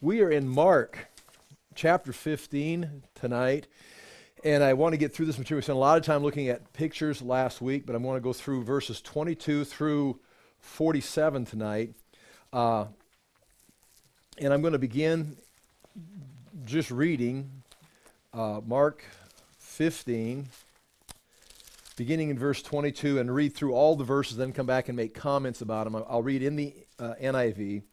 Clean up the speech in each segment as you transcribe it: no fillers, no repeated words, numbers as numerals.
We are in Mark chapter 15 tonight, and I want to get through this material. We spent a lot of time looking at pictures last week, but I want to go through verses 22 through 47 tonight. And I'm going to begin just reading Mark 15, beginning in verse 22, and read through all the verses, then come back and make comments about them. I'll read in the NIV.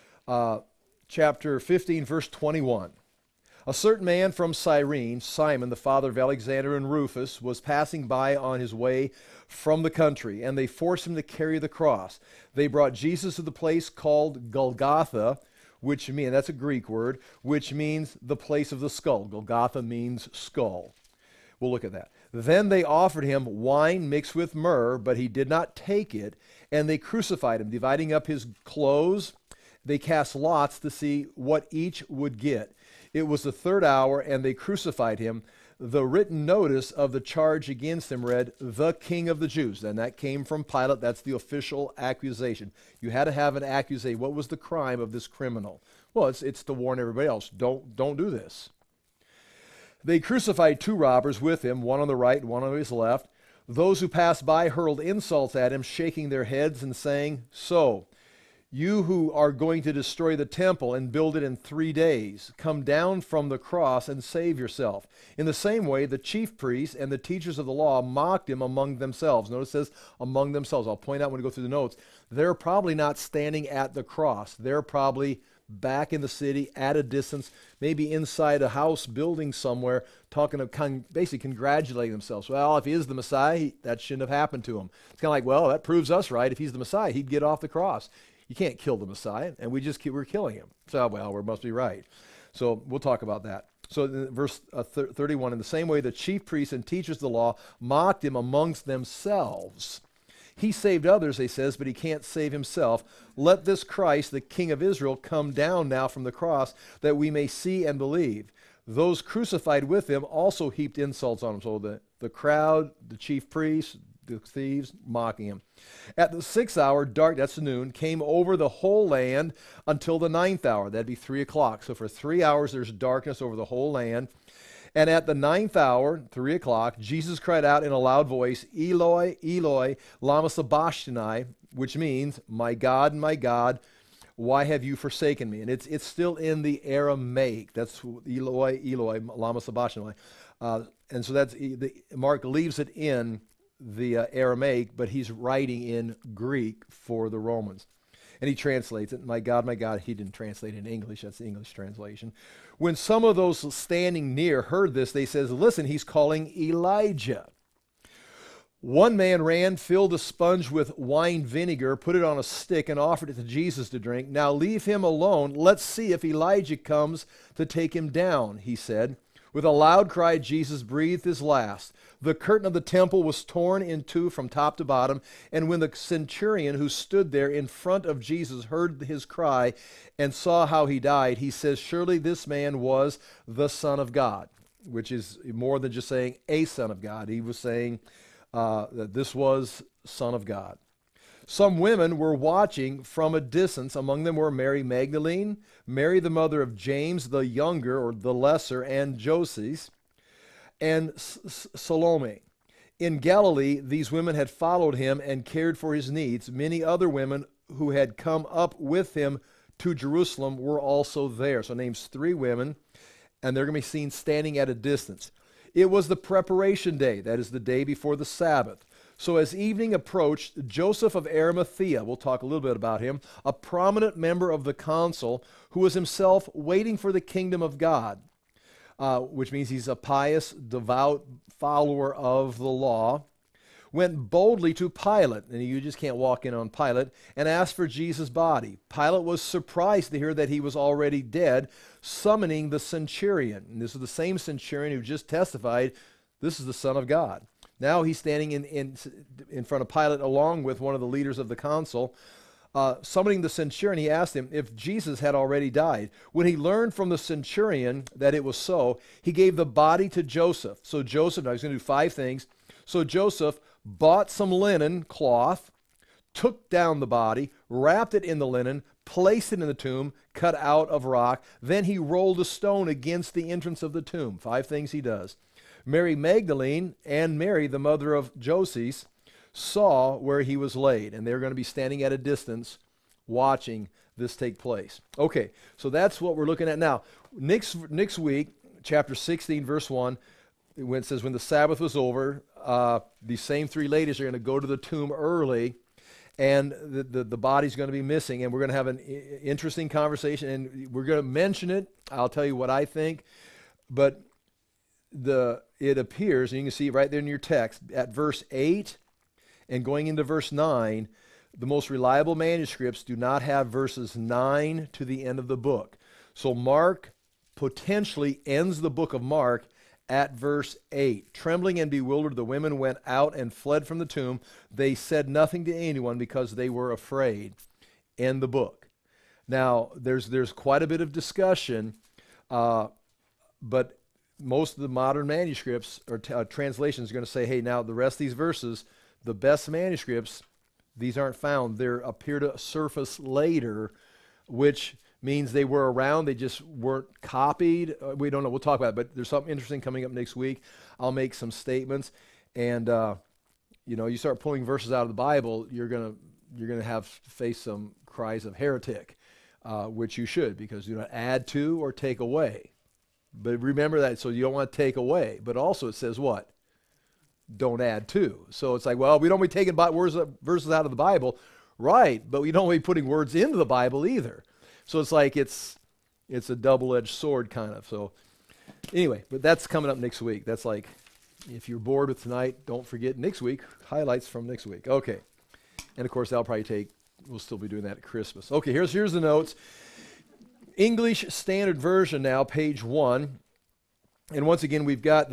Chapter 15, verse 21. A certain man from Cyrene, Simon, the father of Alexander and Rufus, was passing by on his way from the country, and they forced him to carry the cross. They brought Jesus to the place called Golgotha, that's a Greek word, which means the place of the skull. Golgotha means skull. We'll look at that. Then they offered him wine mixed with myrrh, but he did not take it, and they crucified him, dividing up his clothes. They cast lots to see what each would get. It was the third hour, and they crucified him. The written notice of the charge against him read, "The King of the Jews." And that came from Pilate. That's the official accusation. You had to have an accusation. What was the crime of this criminal? Well, it's to warn everybody else. Don't do this. They crucified two robbers with him, one on the right and one on his left. Those who passed by hurled insults at him, shaking their heads and saying, "So, you who are going to destroy the temple and build it in 3 days, come down from the cross and save yourself." In the same way, the chief priests and the teachers of the law mocked him among themselves. Notice it says among themselves. I'll point out when we go through the notes. They're probably not standing at the cross. They're probably back in the city at a distance, maybe inside a house building somewhere, talking of basically congratulating themselves. Well, if he is the Messiah, that shouldn't have happened to him. It's kind of like, well, that proves us right. If he's the Messiah, he'd get off the cross. You can't kill the Messiah, and we're killing him. So, well, we must be right. So we'll talk about that. So verse 31, in the same way the chief priests and teachers of the law mocked him amongst themselves. He saved others, he says, but he can't save himself. Let this Christ, the King of Israel, come down now from the cross, that we may see and believe. Those crucified with him also heaped insults on him. So the crowd, the chief priests, the thieves, mocking him. At the 6th hour, dark, that's noon, came over the whole land until the 9th hour. That'd be 3 o'clock. So for 3 hours, there's darkness over the whole land. And at the 9th hour, 3 o'clock, Jesus cried out in a loud voice, "Eloi, Eloi, lama sabachthani," which means, my God, why have you forsaken me?" And it's still in the Aramaic. That's Eloi, Eloi, lama sabachthani. And so Mark leaves it in the Aramaic, but he's writing in Greek for the Romans. And he translates it, my God, he didn't translate it in English, that's the English translation. When some of those standing near heard this, they says, "Listen, he's calling Elijah." One man ran, filled a sponge with wine vinegar, put it on a stick, and offered it to Jesus to drink. "Now leave him alone. Let's see if Elijah comes to take him down," he said. With a loud cry, Jesus breathed his last. The curtain of the temple was torn in two from top to bottom, and when the centurion who stood there in front of Jesus heard his cry and saw how he died, he says, "Surely this man was the Son of God," which is more than just saying a Son of God. He was saying that this was Son of God. Some women were watching from a distance. Among them were Mary Magdalene, Mary the mother of James the younger or the lesser, and Joses, and Salome. In Galilee, these women had followed him and cared for his needs. Many other women who had come up with him to Jerusalem were also there. So it names 3 women, and they're going to be seen standing at a distance. It was the preparation day, that is the day before the Sabbath. So as evening approached, Joseph of Arimathea, we'll talk a little bit about him, a prominent member of the council, who was himself waiting for the kingdom of God, which means he's a pious, devout follower of the law, went boldly to Pilate, and you just can't walk in on Pilate, and asked for Jesus' body. Pilate was surprised to hear that he was already dead, summoning the centurion. And this is the same centurion who just testified, this is the Son of God. Now he's standing in front of Pilate along with one of the leaders of the council. Summoning the centurion, he asked him if Jesus had already died. When he learned from the centurion that it was so, he gave the body to Joseph. So Joseph, now he's going to do 5 things. So Joseph bought some linen cloth, took down the body, wrapped it in the linen, placed it in the tomb, cut out of rock. Then he rolled a stone against the entrance of the tomb. 5 things he does. Mary Magdalene and Mary, the mother of Joses, saw where he was laid, and they're going to be standing at a distance watching this take place. Okay, so that's what we're looking at now. Next week, chapter 16, verse 1, when it says, when the Sabbath was over, these same 3 ladies are going to go to the tomb early, and the body's going to be missing, and we're going to have an interesting conversation, and we're going to mention it. I'll tell you what I think, but it appears, and you can see right there in your text, at verse 8 and going into verse 9, the most reliable manuscripts do not have verses 9 to the end of the book. So Mark potentially ends the book of Mark at verse 8. Trembling and bewildered, the women went out and fled from the tomb. They said nothing to anyone because they were afraid. End the book. Now, there's quite a bit of discussion, but most of the modern manuscripts or translations are going to say, hey, now the rest of these verses, the best manuscripts, these aren't found. They appear to surface later, which means they were around, they just weren't copied. We don't know, we'll talk about it, but there's something interesting coming up next week. I'll make some statements, and you start pulling verses out of the Bible, you're gonna face some cries of heretic, which you should, because you don't add to or take away. But remember that, so you don't want to take away, but also it says what? Don't add to. So it's like, well, we don't be taking verses out of the Bible, right, but we don't be putting words into the Bible either. So it's like it's a double-edged sword kind of. So anyway, but that's coming up next week. That's like, if you're bored with tonight, don't forget next week, highlights from next week. Okay. And of course, we'll still be doing that at Christmas. Okay, here's the notes. English Standard Version now, page 1. And once again, we've got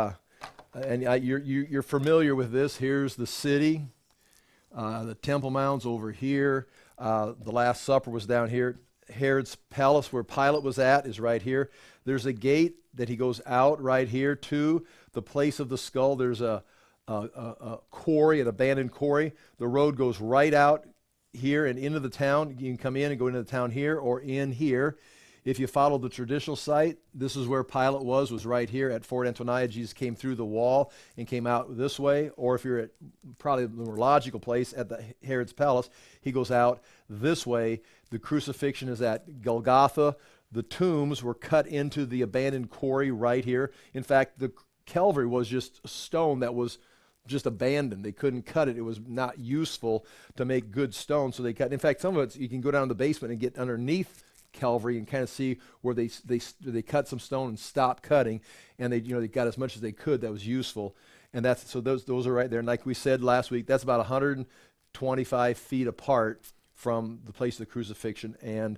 you're familiar with this. Here's the city. The Temple Mount's over here. The Last Supper was down here. Herod's palace, where Pilate was at, is right here. There's a gate that he goes out right here to the place of the skull. There's a quarry, an abandoned quarry. The road goes right out here and into the town. You can come in and go into the town here or in here. If you follow the traditional site, this is where Pilate was right here at Fort Antonia. Jesus came through the wall and came out this way. Or if you're at probably the more logical place at the Herod's palace, he goes out this way. The crucifixion is at Golgotha. The tombs were cut into the abandoned quarry right here. In fact, the Calvary was just a stone that was just abandoned. They couldn't cut it. It was not useful to make good stone, so they cut. In fact, some of it, you can go down to the basement and get underneath Calvary and kind of see where they cut some stone and stopped cutting, and they got as much as they could that was useful. And those are right there. And like we said last week, that's about 125 feet apart from the place of the crucifixion and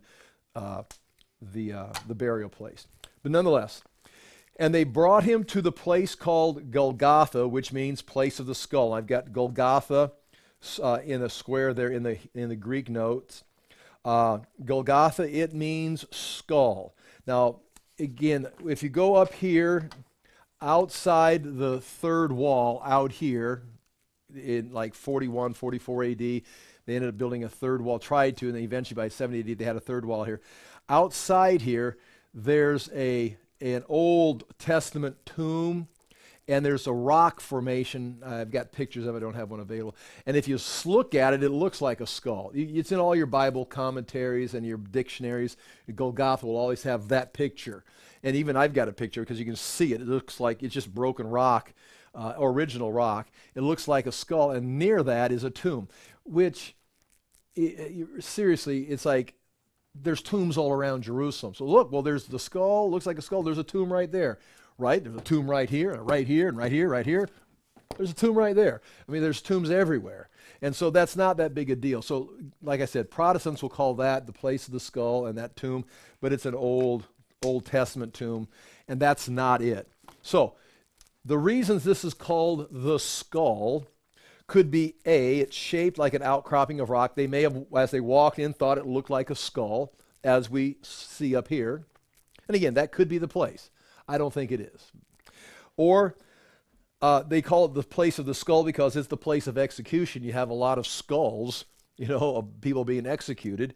the burial place. But nonetheless, and they brought him to the place called Golgotha, which means place of the skull. I've got Golgotha in a square there in the Greek notes. Golgotha, it means skull. Now, again, if you go up here, outside the third wall, out here, in like 41, 44 AD, they ended up building a third wall, tried to, and then eventually by 70 AD, they had a third wall here. Outside here, there's an Old Testament tomb, and there's a rock formation. I've got pictures of it. I don't have one available. And if you look at it, it looks like a skull. It's in all your Bible commentaries and your dictionaries. Golgotha will always have that picture. And even I've got a picture because you can see it. It looks like it's just broken rock, original rock. It looks like a skull, and near that is a tomb, which, seriously, it's like there's tombs all around Jerusalem. So look, well, there's the skull. Looks like a skull. There's a tomb right there. Right? There's a tomb right here, and right here, and right here, right here. There's a tomb right there. I mean, there's tombs everywhere. And so that's not that big a deal. So, like I said, Protestants will call that the place of the skull and that tomb, but it's an Old Testament tomb, and that's not it. So, the reasons this is called the skull could be it's shaped like an outcropping of rock. They may have, as they walked in, thought it looked like a skull, as we see up here. And again, that could be the place. I don't think it is. Or they call it the place of the skull because it's the place of execution. You have a lot of skulls, of people being executed.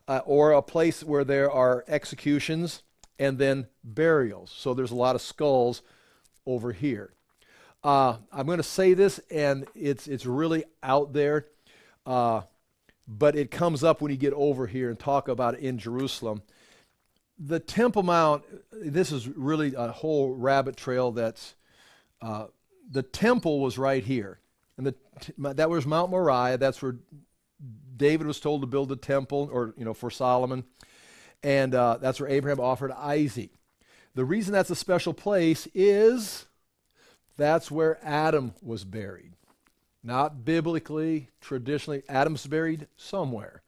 or a place where there are executions and then burials. So there's a lot of skulls over here. I'm going to say this, and it's really out there, but it comes up when you get over here and talk about it in Jerusalem. The Temple Mount, this is really a whole rabbit trail. That's the temple was right here, and that was Mount Moriah. That's where David was told to build the temple, or for Solomon, and that's where Abraham offered Isaac. The reason that's a special place is that's where Adam was buried. Not biblically, traditionally, Adam's buried somewhere.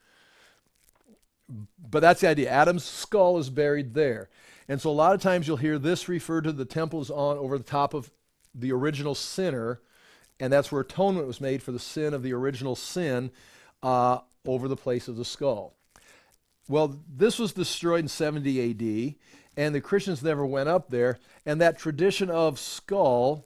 But that's the idea. Adam's skull is buried there. And so a lot of times you'll hear this referred to, the temple is on over the top of the original sinner, and that's where atonement was made for the sin of the original sin, over the place of the skull. Well, this was destroyed in 70 AD, and the Christians never went up there, and that tradition of skull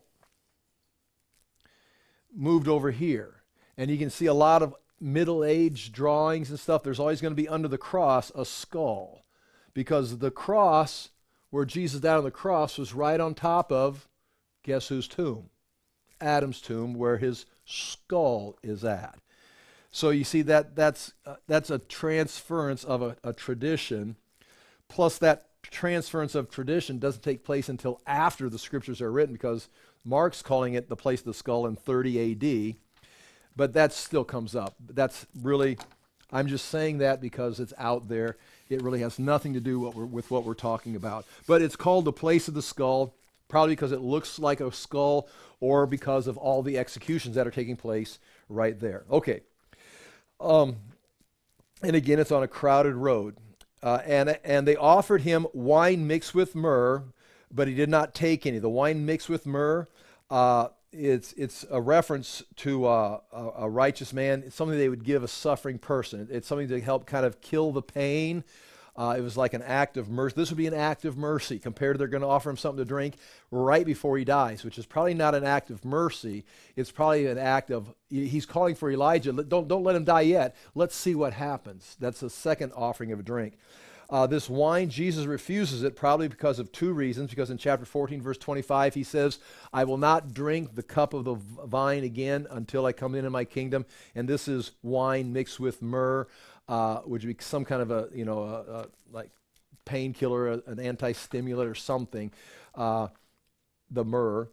moved over here. And you can see a lot of Middle-age drawings and stuff. There's always going to be under the cross a skull, because the cross, where Jesus died on the cross, was right on top of, guess whose tomb? Adam's tomb, where his skull is at. So you see that's a transference of a tradition, plus that transference of tradition doesn't take place until after the scriptures are written, because Mark's calling it the place of the skull in 30 AD, but that still comes up. That's really, I'm just saying that because it's out there. It really has nothing to do with what we're talking about. But it's called the place of the skull, probably because it looks like a skull, or because of all the executions that are taking place right there. Okay. And again, it's on a crowded road. And they offered him wine mixed with myrrh, but he did not take any. The wine mixed with myrrh, it's a reference to a righteous man. It's something they would give a suffering person. It's something to help kind of kill the pain. It was like an act of mercy. This would be an act of mercy compared to they're going to offer him something to drink right before he dies, which is probably not an act of mercy. It's probably an act of, he's calling for Elijah. Don't let him die yet. Let's see what happens. That's the second offering of a drink. This wine, Jesus refuses it, probably because of two reasons. Because in chapter 14, verse 25, he says, I will not drink the cup of the vine again until I come in my kingdom. And this is wine mixed with myrrh, which would be some kind of a like painkiller, an anti-stimulant or something, the myrrh.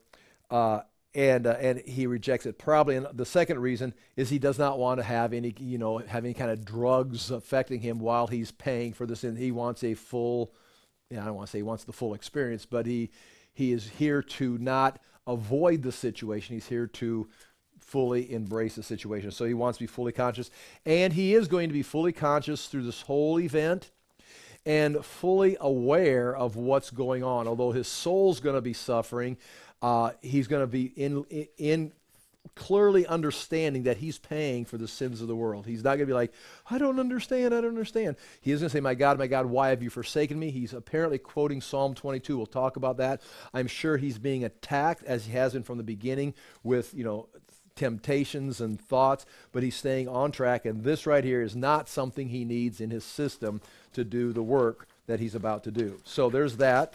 And he rejects it. Probably, and the second reason is he does not want to have any kind of drugs affecting him while he's paying for this. And he wants a full, I don't want to say he wants the full experience, but he is here to not avoid the situation. He's here to fully embrace the situation. So he wants to be fully conscious. And he is going to be fully conscious through this whole event and fully aware of what's going on. Although his soul's going to be suffering, he's going to be in clearly understanding that he's paying for the sins of the world. He's not going to be like, I don't understand. He is going to say, my God, why have you forsaken me? He's apparently quoting Psalm 22. We'll talk about that. I'm sure he's being attacked, as he has been from the beginning, with, temptations and thoughts, but he's staying on track. And this right here is not something he needs in his system to do the work that he's about to do. So there's that.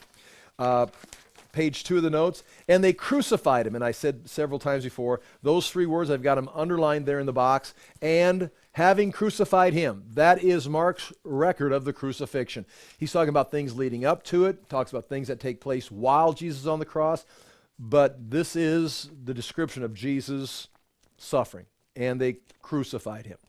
Page 2 of the notes, and they crucified him. And I said several times before, those three words, I've got them underlined there in the box. And having crucified him, that is Mark's record of the crucifixion. He's talking about things leading up to it, talks about things that take place while Jesus is on the cross, but this is the description of Jesus' suffering. And they crucified him.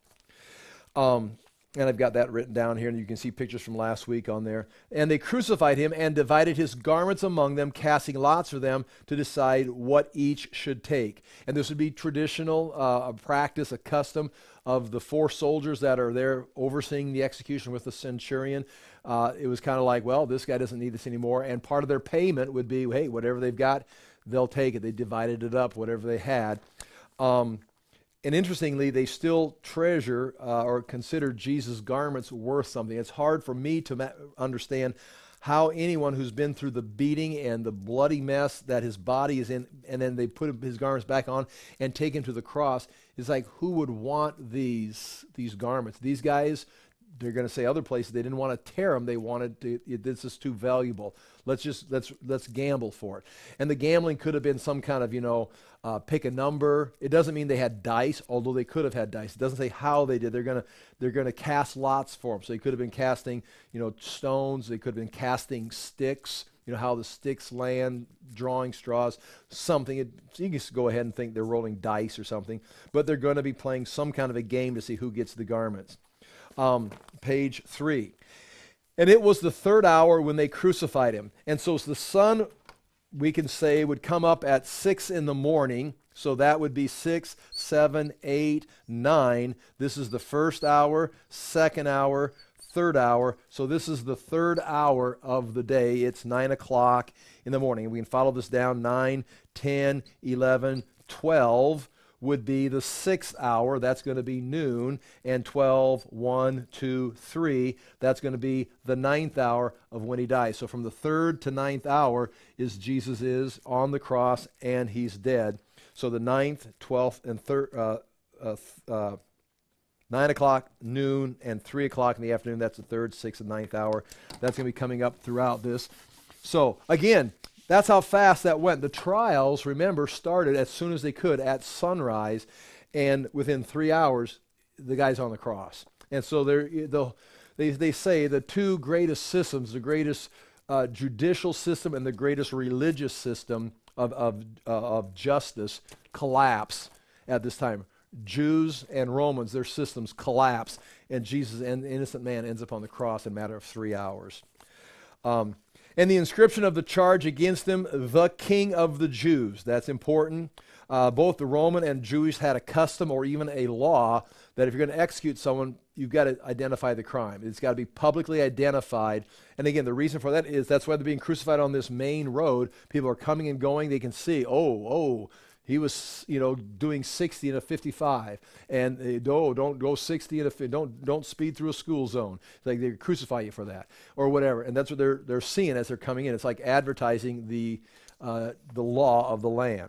And I've got that written down here, and you can see pictures from last week on there. And they crucified him and divided his garments among them, casting lots for them to decide what each should take. And this would be traditional, a practice, a custom of the 4 soldiers that are there overseeing the execution with the centurion. It was kind of like, well, this guy doesn't need this anymore. And part of their payment would be, hey, whatever they've got, they'll take it. They divided it up, whatever they had. And interestingly, they still treasure or consider Jesus' garments worth something. It's hard for me to understand how anyone who's been through the beating and the bloody mess that his body is in, and then they put his garments back on and take him to the cross, is like, who would want these garments? These guys they're going to say other places they didn't want to tear them. They wanted to, this is too valuable. Let's gamble for it. And the gambling could have been some kind of, pick a number. It doesn't mean they had dice, although they could have had dice. It doesn't say how they did. They're going to cast lots for them. So they could have been casting, stones. They could have been casting sticks. How the sticks land, drawing straws, something. So you can just go ahead and think they're rolling dice or something. But they're going to be playing some kind of a game to see who gets the garments. Page 3. And it was the third hour when they crucified him. And so the sun, we can say, would come up at 6 in the morning. So that would be 6, 7, 8, 9. This is the first hour, second hour, third hour. So this is the third hour of the day. It's 9 o'clock in the morning. And we can follow this down. 9, 10, 11, 12 would be the sixth hour. That's going to be noon. And 12, 1, 2, 3. That's going to be the ninth hour of when he dies. So from the third to ninth hour is Jesus is on the cross and he's dead. So the 9th, 12th, and 9 o'clock, noon, and 3 o'clock in the afternoon. That's the third, sixth, and ninth hour. That's going to be coming up throughout this. So again, that's how fast that went. The trials, remember, started as soon as they could at sunrise, and within 3 hours, the guy's on the cross. And so they say the two greatest systems, the greatest judicial system and the greatest religious system of justice collapse at this time. Jews and Romans, their systems collapse, and Jesus, an innocent man, ends up on the cross in a matter of 3 hours. And the inscription of the charge against him, the King of the Jews. That's important. Both the Roman and Jewish had a custom or even a law that if you're going to execute someone, you've got to identify the crime. It's got to be publicly identified. And again, the reason for that is that's why they're being crucified on this main road. People are coming and going. They can see, he was, doing 60 in a 55, and don't go 60 in a don't speed through a school zone. It's like they crucify you for that or whatever, and that's what they're seeing as they're coming in. It's like advertising the law of the land.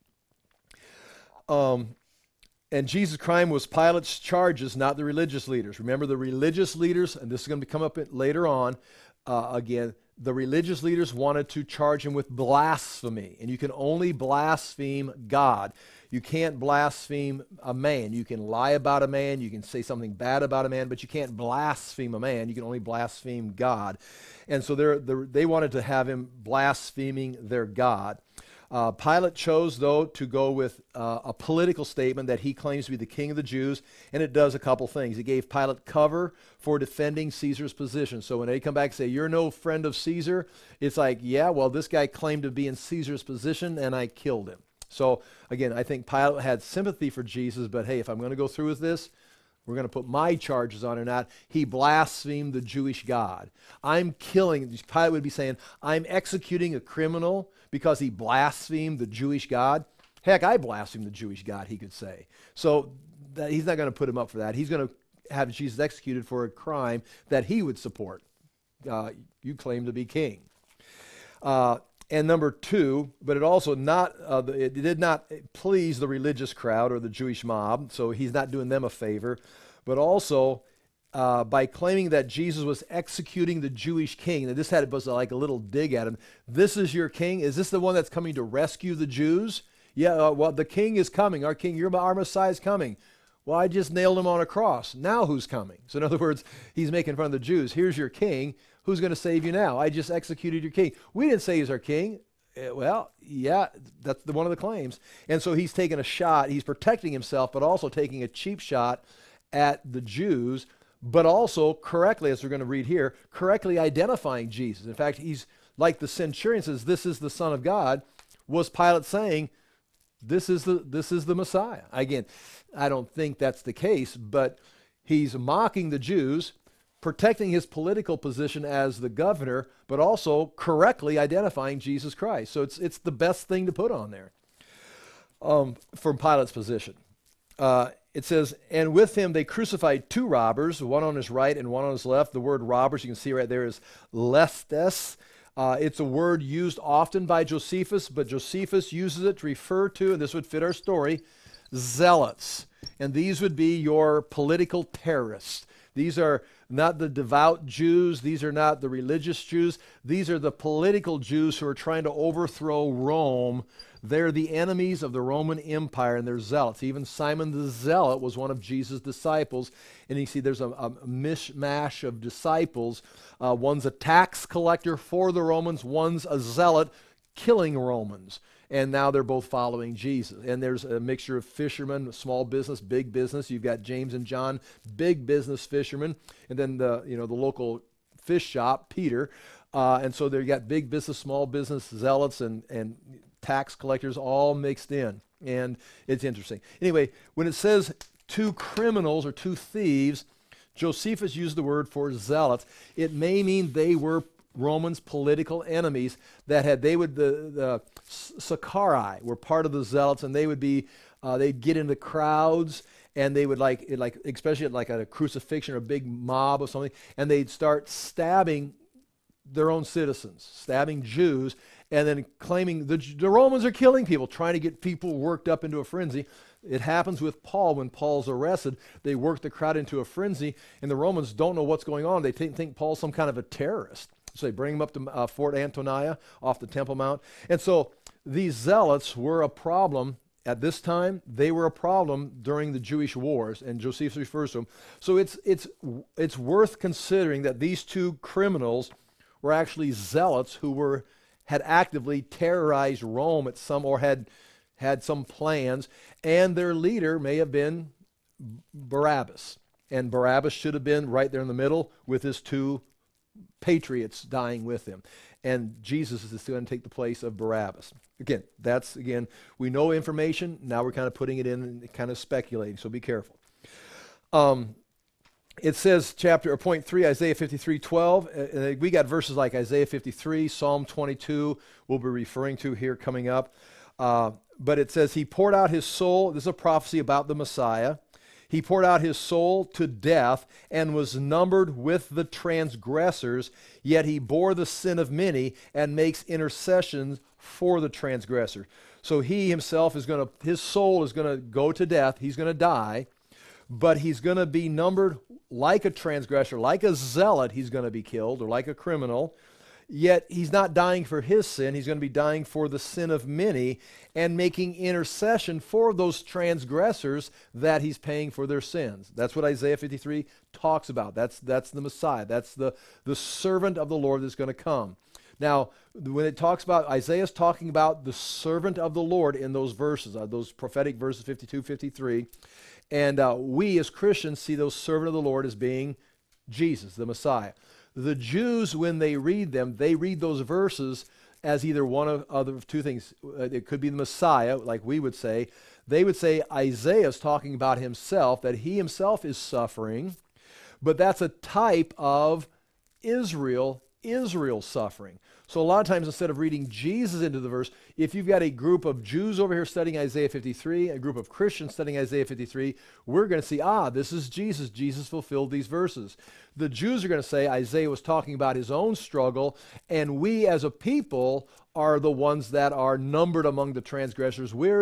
And Jesus' crime was Pilate's charges, not the religious leaders. Remember, the religious leaders, and this is going to come up later on again. The religious leaders wanted to charge him with blasphemy, and you can only blaspheme God. You can't blaspheme a man. You can lie about a man, you can say something bad about a man, but you can't blaspheme a man. You can only blaspheme God. And so they wanted to have him blaspheming their God. Pilate chose, though, to go with a political statement that he claims to be the king of the Jews, and it does a couple things. It gave Pilate cover for defending Caesar's position. So when they come back and say, you're no friend of Caesar, it's like, yeah, well, this guy claimed to be in Caesar's position, and I killed him. So again, I think Pilate had sympathy for Jesus, but hey, if I'm going to go through with this, we're going to put my charges on or not. He blasphemed the Jewish God. Pilate would be saying, I'm executing a criminal because he blasphemed the Jewish God. Heck, I blasphemed the Jewish God, he could say. So he's not going to put him up for that. He's going to have Jesus executed for a crime that he would support. You claim to be king. And number two, but it did not please the religious crowd or the Jewish mob, so he's not doing them a favor. But also, by claiming that Jesus was executing the Jewish king, and this was like a little dig at him. This is your king? Is this the one that's coming to rescue the Jews? Yeah, well, the king is coming. Our king, our Messiah is coming. Well, I just nailed him on a cross. Now who's coming? So in other words, he's making fun of the Jews. Here's your king. Who's going to save you now? I just executed your king. We didn't say he's our king. Well, yeah, that's one of the claims. And so he's taking a shot. He's protecting himself, but also taking a cheap shot at the Jews, but also correctly, as we're going to read here, correctly identifying Jesus. In fact, he's like the centurion says, this is the Son of God. Was Pilate saying, this is the Messiah? Again, I don't think that's the case, but he's mocking the Jews, protecting his political position as the governor, but also correctly identifying Jesus Christ. So it's the best thing to put on there from Pilate's position. It says, and with him they crucified two robbers, one on his right and one on his left. The word robbers, you can see right there, is lestes. It's a word used often by Josephus, but Josephus uses it to refer to, and this would fit our story, zealots. And these would be your political terrorists. These are not the devout Jews. These are not the religious Jews. These are the political Jews who are trying to overthrow Rome. They're the enemies of the Roman Empire, and they're zealots. Even Simon the Zealot was one of Jesus' disciples. And you see there's a mishmash of disciples. One's a tax collector for the Romans. One's a zealot killing Romans. And now they're both following Jesus. And there's a mixture of fishermen, small business, big business. You've got James and John, big business fishermen, and then the local fish shop, Peter. And so they've got big business, small business, zealots, and tax collectors all mixed in. And it's interesting. Anyway, when it says two criminals or two thieves, Josephus used the word for zealots. It may mean they were Romans' political enemies the Sicarii were part of the zealots, and they would be they'd get into crowds, and they would especially at a crucifixion or a big mob or something, and they'd start stabbing their own citizens, stabbing Jews, and then claiming the Romans are killing people, trying to get people worked up into a frenzy. It happens with Paul. When Paul's arrested, they work the crowd into a frenzy, and the Romans don't know what's going on. They think Paul's some kind of a terrorist. So they bring him up to Fort Antonia off the Temple Mount. And so these zealots were a problem at this time. They were a problem during the Jewish wars, and Josephus refers to them. So it's worth considering that these two criminals were actually zealots who had actively terrorized Rome at some, or had some plans, and their leader may have been Barabbas. And Barabbas should have been right there in the middle with his two patriots dying with him. And Jesus is going to take the place of Barabbas. Again, we know information. Now we're kind of putting it in and kind of speculating, so be careful. It says point 3, Isaiah 53:12. We got verses like Isaiah 53, Psalm 22 we'll be referring to here coming up. But it says he poured out his soul. This is a prophecy about the Messiah. He poured out his soul to death and was numbered with the transgressors, yet he bore the sin of many and makes intercessions for the transgressor. So he himself his soul is going to go to death. He's going to die, but he's going to be numbered like a transgressor, like a zealot. He's going to be killed, or like a criminal. Yet he's not dying for his sin. He's going to be dying for the sin of many and making intercession for those transgressors that he's paying for their sins. That's what Isaiah 53 talks about. That's the Messiah. That's the servant of the Lord that's going to come. Now, when it talks about, Isaiah's talking about the servant of the Lord in those verses, those prophetic verses 52, 53. And we as Christians see those servant of the Lord as being Jesus, the Messiah. The Jews, when they read them, they read those verses as either one of two things. It could be the Messiah, like we would say. They would say Isaiah is talking about himself, that he himself is suffering, but that's a type of Israel's suffering. So a lot of times, instead of reading Jesus into the verse, if you've got a group of Jews over here studying Isaiah 53, a group of Christians studying Isaiah 53, we're going to see, this is Jesus. Jesus fulfilled these verses. The Jews are going to say Isaiah was talking about his own struggle, and we as a people are the ones that are numbered among the transgressors. We're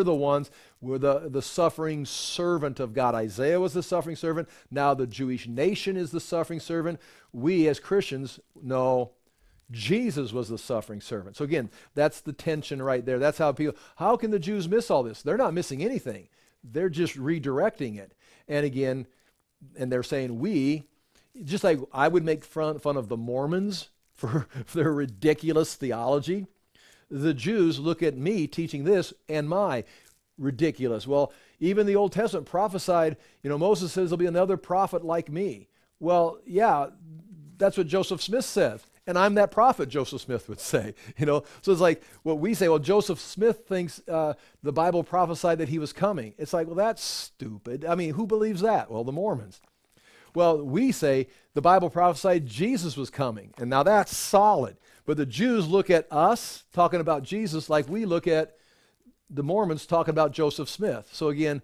the suffering servant of God. Isaiah was the suffering servant. Now the Jewish nation is the suffering servant. We as Christians know Jesus was the suffering servant. So again, that's the tension right there. That's how can the Jews miss all this? They're not missing anything. They're just redirecting it. And again, and they're saying just like I would make fun of the Mormons for their ridiculous theology, the Jews look at me teaching this and my ridiculous. Well, even the Old Testament prophesied, Moses says there'll be another prophet like me. Well, yeah, that's what Joseph Smith says. And I'm that prophet, Joseph Smith would say. So it's like what we say, well, Joseph Smith thinks the Bible prophesied that he was coming. It's like, well, that's stupid. I mean, who believes that? Well, the Mormons. Well, we say the Bible prophesied Jesus was coming. And now that's solid. But the Jews look at us talking about Jesus like we look at the Mormons talking about Joseph Smith. So again,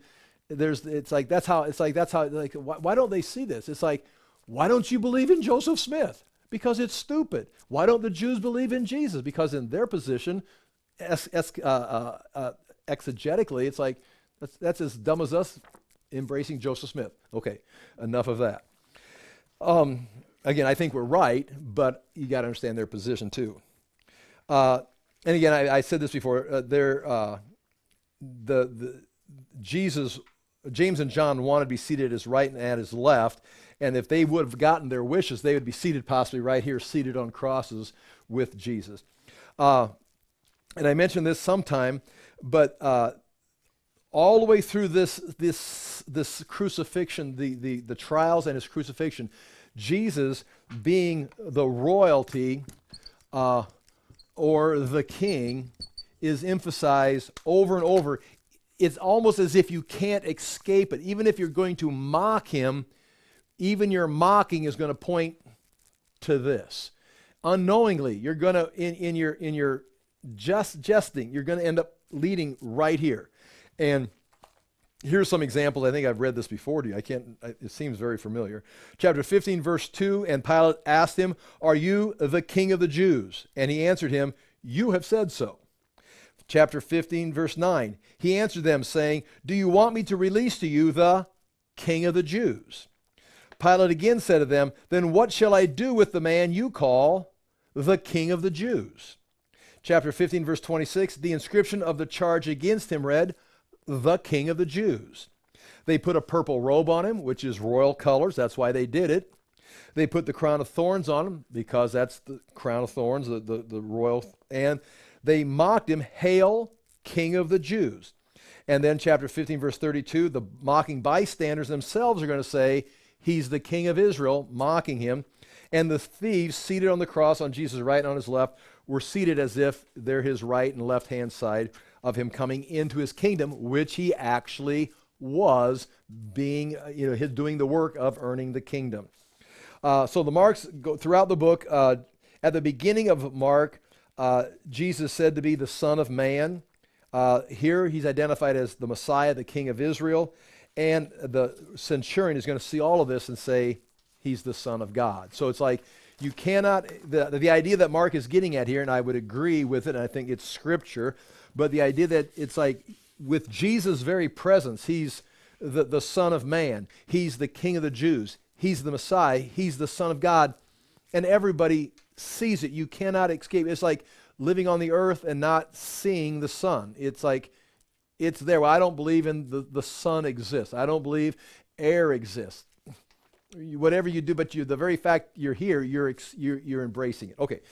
why don't they see this? It's like, why don't you believe in Joseph Smith? Because it's stupid. Why don't the Jews believe in Jesus? Because in their position, exegetically, it's like, that's as dumb as us embracing Joseph Smith. Okay, enough of that. Again, I think we're right, but you got to understand their position too. And again, I said this before. Jesus, James and John wanted to be seated at his right and at his left, and if they would have gotten their wishes, they would be seated possibly right here, seated on crosses with Jesus. And I mentioned this sometime, but all the way through this crucifixion, the trials and his crucifixion, Jesus being the royalty or the king is emphasized over and over. It's almost as if you can't escape it. Even if you're going to mock him, even your mocking is going to point to this. Unknowingly, you're going to, in your jesting, you're going to end up leading right here. And here's some examples. I think I've read this before to you. It seems very familiar. Chapter 15, verse 2, and Pilate asked him, "Are you the king of the Jews?" And he answered him, "You have said so." Chapter 15, verse 9, he answered them, saying, "Do you want me to release to you the king of the Jews?" Pilate again said to them, "Then what shall I do with the man you call the king of the Jews?" Chapter 15, verse 26, the inscription of the charge against him read, "The King of the Jews." They put a purple robe on him, which is royal colors. That's why they did it. They put the crown of thorns on him, because that's the crown of thorns, the royal. And they mocked him, "Hail, King of the Jews." And then chapter 15, verse 32, the mocking bystanders themselves are going to say, "He's the King of Israel," mocking him. And the thieves seated on the cross on Jesus' right and on his left were seated as if they're his right and left-hand side of him coming into his kingdom, which he actually was being, doing the work of earning the kingdom. So the marks go throughout the book. At the beginning of Mark, Jesus said to be the Son of Man. Here he's identified as the Messiah, the King of Israel. And the centurion is going to see all of this and say he's the Son of God. So it's like you cannot, the idea that Mark is getting at here, and I would agree with it, and I think it's scripture, but the idea that it's like with Jesus' very presence, he's the Son of Man. He's the King of the Jews. He's the Messiah. He's the Son of God. And everybody sees it. You cannot escape. It's like living on the earth and not seeing the sun. It's like it's there. Well, I don't believe in the sun exists. I don't believe air exists. Whatever you do, but the very fact you're here, you're embracing it. Okay.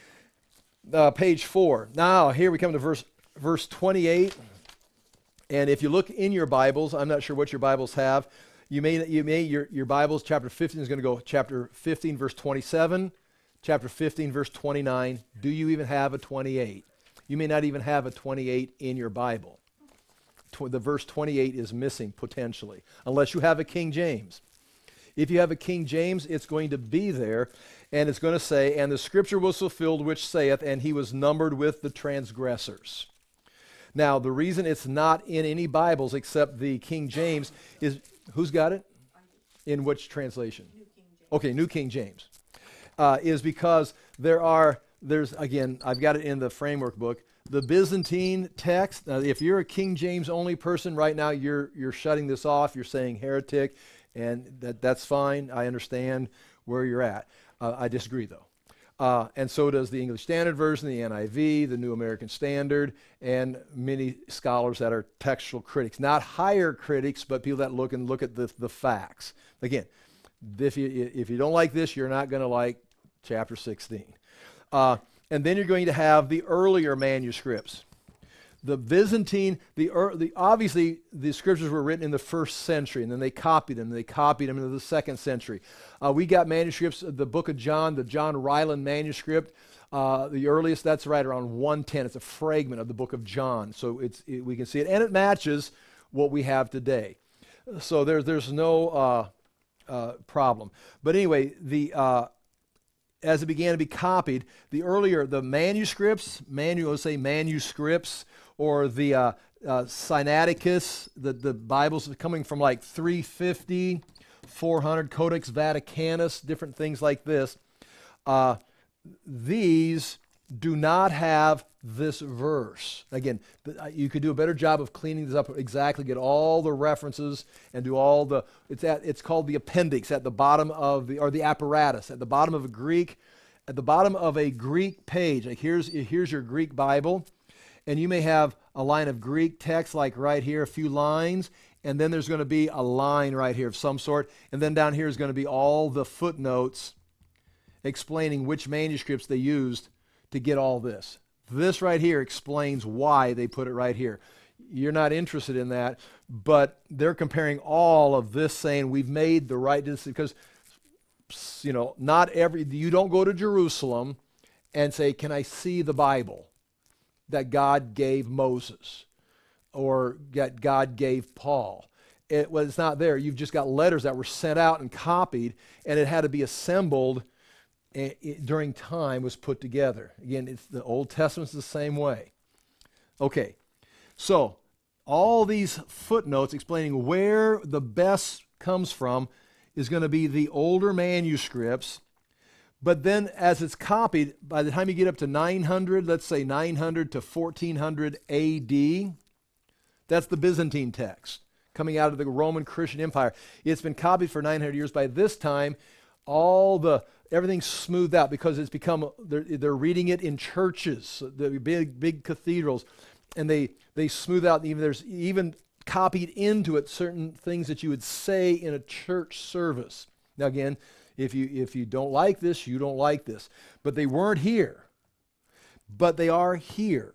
Page 4. Now, here we come to verse 28. And if you look in your Bibles, I'm not sure what your Bibles have. Your Bibles, chapter 15 is going to go chapter 15, verse 27, chapter 15, verse 29. Do you even have a 28? You may not even have a 28 in your Bible. The verse 28 is missing potentially, unless you have a King James. If you have a King James, it's going to be there, and it's going to say, "And the scripture was fulfilled which saith, and he was numbered with the transgressors." Now, the reason it's not in any Bibles except the King James is, who's got it? In which translation? New King James. Okay, New King James. Is because there's, again, I've got it in the framework book, the Byzantine text. If you're a King James only person right now, you're shutting this off. You're saying heretic. And that's fine. I understand where you're at. I disagree, though. And so does the English Standard Version, the NIV, the New American Standard, and many scholars that are textual critics. Not higher critics, but people that look at the facts. Again, if you don't like this, you're not going to like chapter 16. And then you're going to have the earlier manuscripts. The Byzantine, obviously the scriptures were written in the 1st century, and then they copied them into the 2nd century. We got manuscripts of the book of John, the John Ryland manuscript, the earliest, that's right around 110. It's a fragment of the book of John, so we can see it, and it matches what we have today. So there's no problem. But anyway, as it began to be copied, the manuscripts, or the Sinaiticus, the Bibles coming from like 350, 400, Codex Vaticanus, different things like this. These do not have this verse. Again, you could do a better job of cleaning this up exactly, get all the references and do all the, it's called the appendix at the bottom of or the apparatus, at the bottom of a Greek page. Like here's your Greek Bible, and you may have a line of Greek text like right here, a few lines, and then there's going to be a line right here of some sort, and then down here is going to be all the footnotes explaining which manuscripts they used to get all this. This right here explains why they put it right here. You're not interested in that, but they're comparing all of this, saying we've made the right decision, because you don't go to Jerusalem and say, can I see the Bible that God gave Moses or that God gave Paul? It's not there. You've just got letters that were sent out and copied, and it had to be assembled during time, was put together. Again, the Old Testament's the same way. Okay, so all these footnotes explaining where the best comes from is going to be the older manuscripts, but then as it's copied, by the time you get up to 900, let's say 900 to 1400 AD, that's the Byzantine text coming out of the Roman Christian Empire. It's been copied for 900 years. By this time, everything's smoothed out because it's become, they're reading it in churches, the big cathedrals, and they smooth out, there's even copied into it certain things that you would say in a church service. Now again, if you don't like this, you don't like this. But they weren't here. But they are here.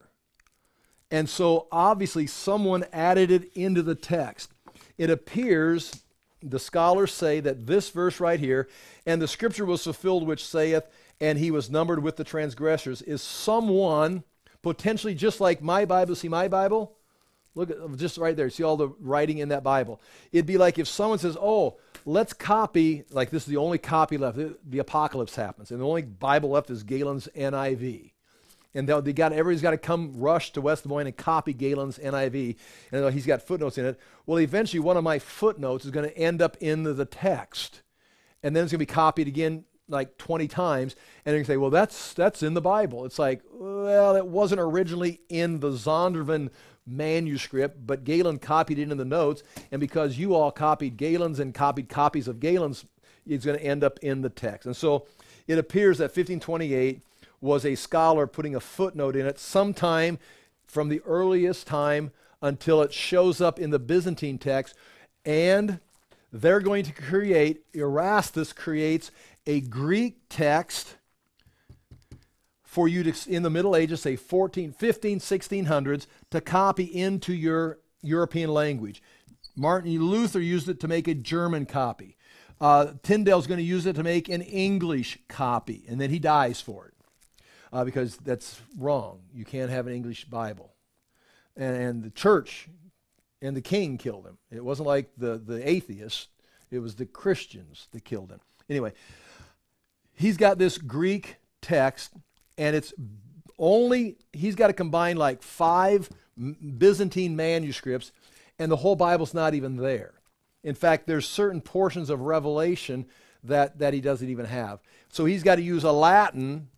And so obviously someone added it into the text. It appears, the scholars say, that this verse right here, and the scripture was fulfilled which saith, and he was numbered with the transgressors, is someone potentially just like my Bible. See my Bible? Look at just right there. See all the writing in that Bible. It'd be like if someone says, oh, let's copy, like this is the only copy left. The apocalypse happens, and the only Bible left is Galen's NIV. And everybody's got to come rush to West Des Moines and copy Galen's NIV. And he's got footnotes in it. Well, eventually one of my footnotes is going to end up in the text. And then it's going to be copied again like 20 times. And they're going to say, well, that's in the Bible. It's like, well, it wasn't originally in the Zondervan manuscript, but Galen copied it in the notes. And because you all copied Galen's and copied copies of Galen's, it's going to end up in the text. And so it appears that 1528 was a scholar putting a footnote in it sometime from the earliest time until it shows up in the Byzantine text. And they're going to create, Erastus creates a Greek text for you to, in the Middle Ages, say 1600s, to copy into your European language. Martin Luther used it to make a German copy. Tyndale's going to use it to make an English copy, and then he dies for it. Because that's wrong. You can't have an English Bible. And the church and the king killed him. It wasn't like the atheists. It was the Christians that killed him. Anyway, he's got this Greek text, and he's got to combine like 5 Byzantine manuscripts, and the whole Bible's not even there. In fact, there's certain portions of Revelation that he doesn't even have. So he's got to use a Latin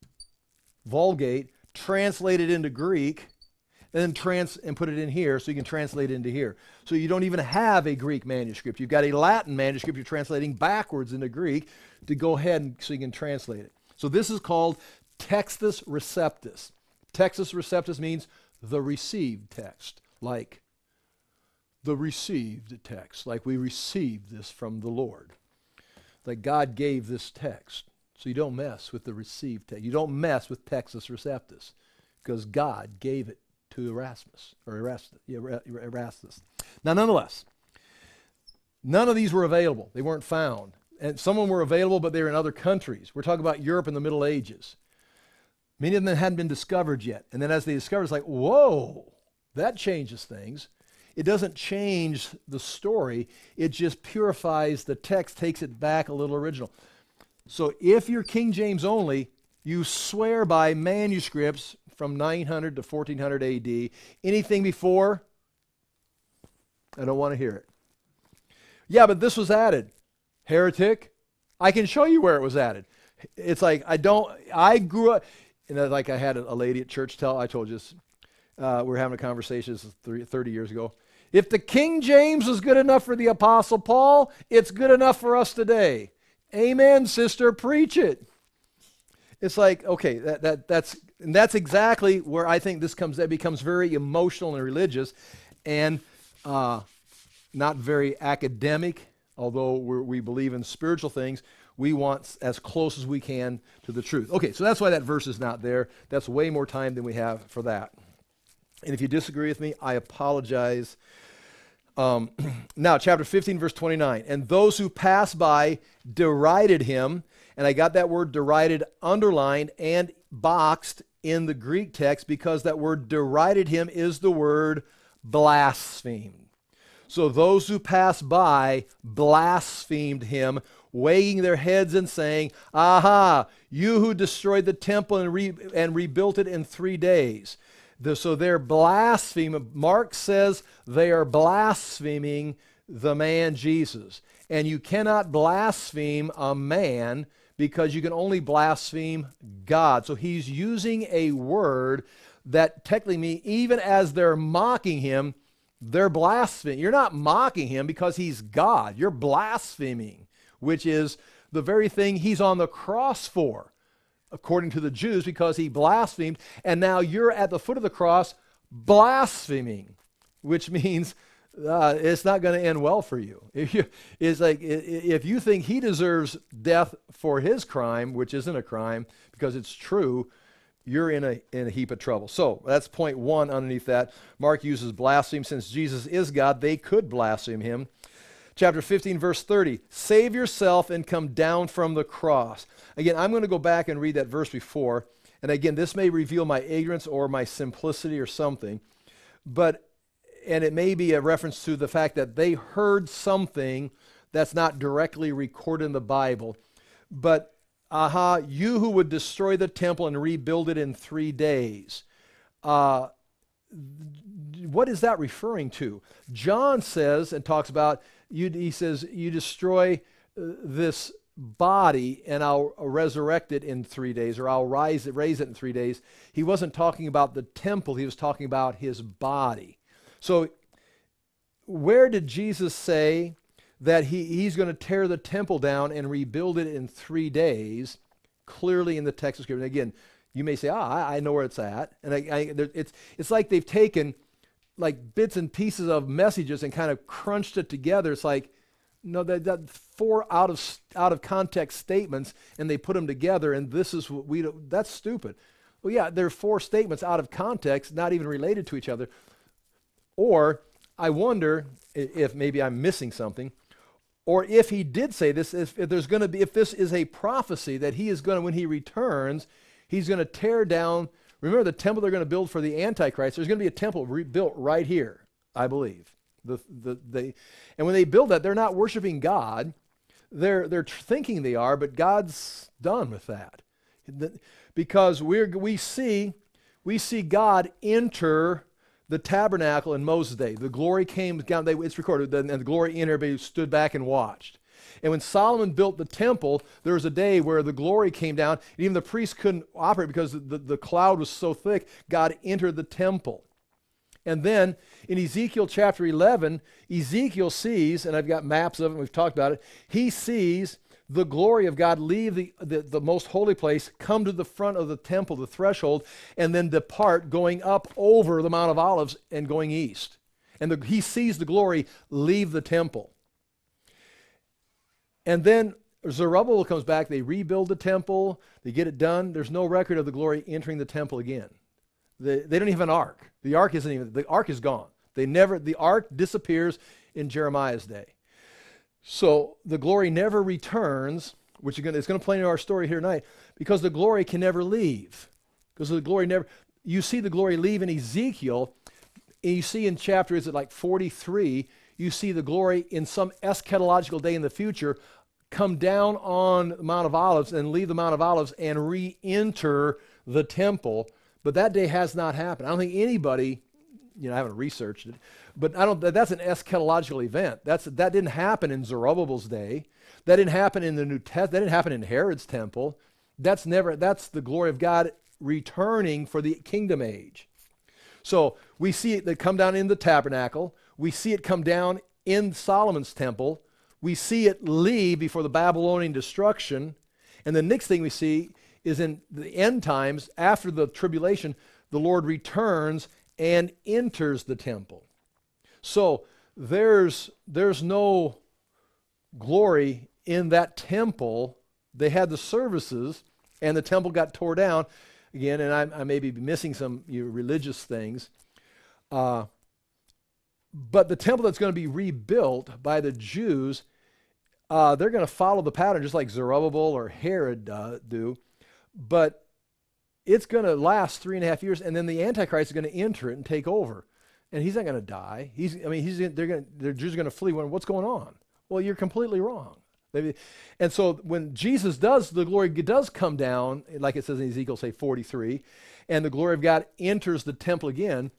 Vulgate, translate it into Greek, and then and put it in here so you can translate it into here. So you don't even have a Greek manuscript. You've got a Latin manuscript you're translating backwards into Greek to go ahead so you can translate it. So this is called Textus Receptus. Textus Receptus means the received text, like the received text, like we received this from the Lord. Like God gave this text. So you don't mess with the received text. You don't mess with Textus Receptus because God gave it to Erastus. Now, nonetheless, none of these were available. They weren't found. And some of them were available, but they were in other countries. We're talking about Europe in the Middle Ages. Many of them hadn't been discovered yet. And then as they discovered, it's like, whoa, that changes things. It doesn't change the story. It just purifies the text, takes it back a little original. So if you're King James only, you swear by manuscripts from 900 to 1400 AD. Anything before, I don't want to hear it. Yeah, but this was added. Heretic, I can show you where it was added. It's like, I grew up, like I had a lady at church I told you this, we were having a conversation 30 years ago. If the King James was good enough for the Apostle Paul, it's good enough for us today. Amen, sister, preach it. It's like, okay, that's exactly where I think that becomes very emotional and religious, and not very academic. Although we believe in spiritual things, we want as close as we can to the truth. Okay, so that's why that verse is not there. That's way more time than we have for that. And if you disagree with me, I apologize. Now, chapter 15, verse 29. And those who passed by derided him, and I got that word derided underlined and boxed in the Greek text because that word derided him is the word blasphemed. So those who passed by blasphemed him, wagging their heads and saying, "Aha, you who destroyed the temple and rebuilt it in 3 days." So they're blaspheming. Mark says they are blaspheming the man Jesus. And you cannot blaspheme a man because you can only blaspheme God. So he's using a word that technically means, even as they're mocking him, they're blaspheming. You're not mocking him because he's God. You're blaspheming, which is the very thing he's on the cross for, according to the Jews, because he blasphemed, and now you're at the foot of the cross blaspheming, which means it's not going to end well for you. It's like if you think he deserves death for his crime, which isn't a crime because it's true, you're in a heap of trouble. So that's point one underneath that. Mark uses blaspheme. Since Jesus is God, they could blaspheme him. Chapter 15, verse 30, save yourself and come down from the cross. Again, I'm going to go back and read that verse before. And again, this may reveal my ignorance or my simplicity or something. And it may be a reference to the fact that they heard something that's not directly recorded in the Bible. But, you who would destroy the temple and rebuild it in 3 days. What is that referring to? John says and talks about, he says, you destroy this body and I'll resurrect it in 3 days, or I'll raise it in 3 days. He wasn't talking about the temple, he was talking about his body. So where did Jesus say that he's going to tear the temple down and rebuild it in 3 days? Clearly in the text of Scripture. And again, you may say, I know where it's at. And it's like they've taken like bits and pieces of messages and kind of crunched it together. It's like, no, that 4 out of context statements, and they put them together, and this is what that's stupid. Well, yeah, there are 4 statements out of context, not even related to each other. Or I wonder if maybe I'm missing something, or if he did say this, if this is a prophecy that he is going to, when he returns, he's going to tear down. Remember the temple they're going to build for the Antichrist. There's going to be a temple rebuilt right here, I believe. And when they build that, they're not worshiping God. They're thinking they are, but God's done with that, because we see God enter the tabernacle in Moses' day. The glory came down. It's recorded, and the glory entered. Everybody stood back and watched. And when Solomon built the temple, there was a day where the glory came down, and even the priests couldn't operate because the cloud was so thick. God entered the temple. And then in Ezekiel chapter 11, Ezekiel sees, and I've got maps of it, and we've talked about it, he sees the glory of God leave the most holy place, come to the front of the temple, the threshold, and then depart, going up over the Mount of Olives and going east. And he sees the glory leave the temple. And then Zerubbabel comes back, they rebuild the temple, they get it done. There's no record of the glory entering the temple again. They don't even have an ark. The ark is gone. The ark disappears in Jeremiah's day. So the glory never returns, which it's going to play into our story here tonight, because the glory can never leave. Because the glory never, you see the glory leave in Ezekiel, and you see in chapter, 43, you see the glory in some eschatological day in the future come down on the Mount of Olives and leave the Mount of Olives and re-enter the temple. But that day has not happened. I don't think anybody, I haven't researched it, but that's an eschatological event. That didn't happen in Zerubbabel's day. That didn't happen in the New Testament. That didn't happen in Herod's temple. That's the glory of God returning for the kingdom age. So we see it that come down in the tabernacle. We see it come down in Solomon's temple. We see it leave before the Babylonian destruction. And the next thing we see is in the end times, after the tribulation, the Lord returns and enters the temple. So there's no glory in that temple. They had the services, and the temple got tore down. Again, and I may be missing some religious things. But the temple that's going to be rebuilt by the Jews, they're going to follow the pattern just like Zerubbabel or Herod do. But it's going to last 3.5 years, and then the Antichrist is going to enter it and take over. And he's not going to die. The Jews are going to flee. What's going on? Well, you're completely wrong. And so when Jesus does, the glory does come down, like it says in Ezekiel, say 43, and the glory of God enters the temple again,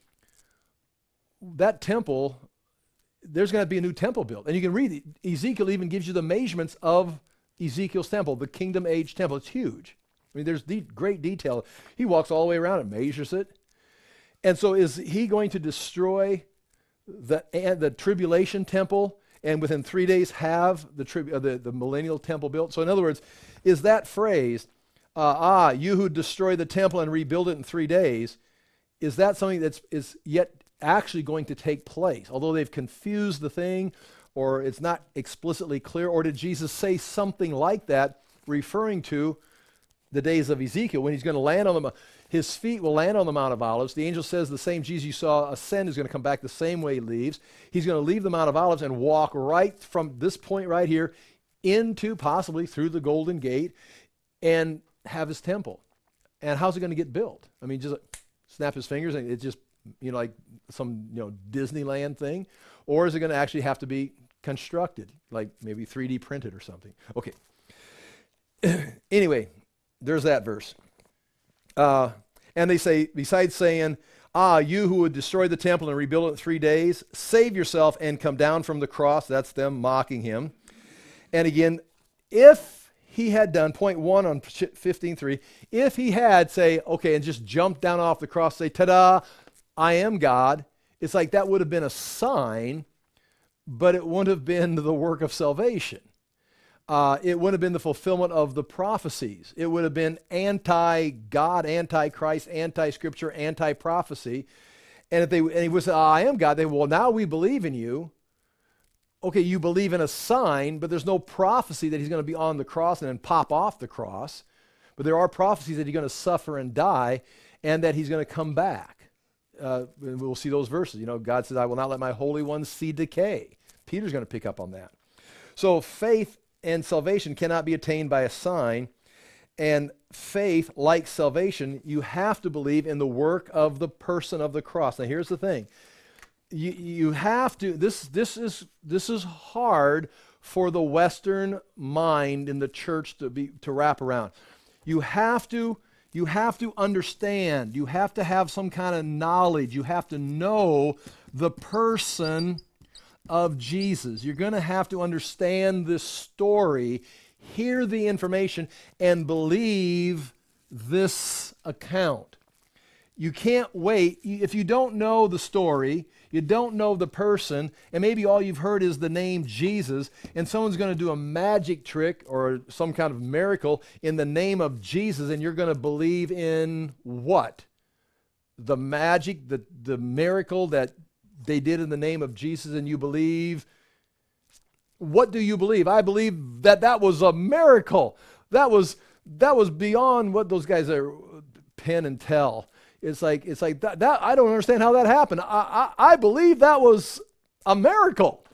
that temple, there's going to be a new temple built. And you can read, Ezekiel even gives you the measurements of Ezekiel's temple, the kingdom age temple. It's huge. I mean, there's great detail. He walks all the way around and measures it. And so is he going to destroy the tribulation temple and within 3 days have the millennial temple built? So in other words, is that phrase, you who destroy the temple and rebuild it in 3 days, is that something that is yet actually going to take place? Although they've confused the thing, or it's not explicitly clear, or did Jesus say something like that referring to the days of Ezekiel when he's going to land on his feet will land on the Mount of Olives. The angel says the same Jesus you saw ascend is going to come back the same way he leaves. He's going to leave the Mount of Olives and walk right from this point right here into possibly through the Golden Gate and have his temple. And how's it going to get built? I mean, just snap his fingers and it's just, like some, Disneyland thing? Or is it going to actually have to be constructed, like maybe 3D printed or something? Okay. Anyway, there's that verse. And they say, besides saying, you who would destroy the temple and rebuild it in 3 days, save yourself and come down from the cross. That's them mocking him. And again, if he had done, point 1 on 15:3, if he had, say, okay, and just jumped down off the cross, say, ta-da, I am God, it's like that would have been a sign, but it wouldn't have been the work of salvation. It would have been the fulfillment of the prophecies. It would have been anti-God, anti-Christ, anti-Scripture, anti-prophecy. And he would say, I am God, well, now we believe in you. Okay, you believe in a sign, but there's no prophecy that he's going to be on the cross and then pop off the cross. But there are prophecies that he's going to suffer and die and that he's going to come back. We'll see those verses. God says, I will not let my Holy One see decay. Peter's going to pick up on that. So faith and salvation cannot be attained by a sign. And faith, like salvation, you have to believe in the work of the person of the cross. Now here's the thing. You have to, this is hard for the Western mind in the church to wrap around. You have to understand, you have to have some kind of knowledge, you have to know the person of Jesus. You're going to have to understand this story, hear the information, and believe this account. You can't wait. If you don't know the story, you don't know the person, and maybe all you've heard is the name Jesus, and someone's going to do a magic trick or some kind of miracle in the name of Jesus, and you're going to believe in what? The magic, the miracle that they did in the name of Jesus, and you believe. What do you believe? I believe that was a miracle. That was beyond what those guys are Penn and Tell. It's like that I don't understand how that happened. I believe that was a miracle.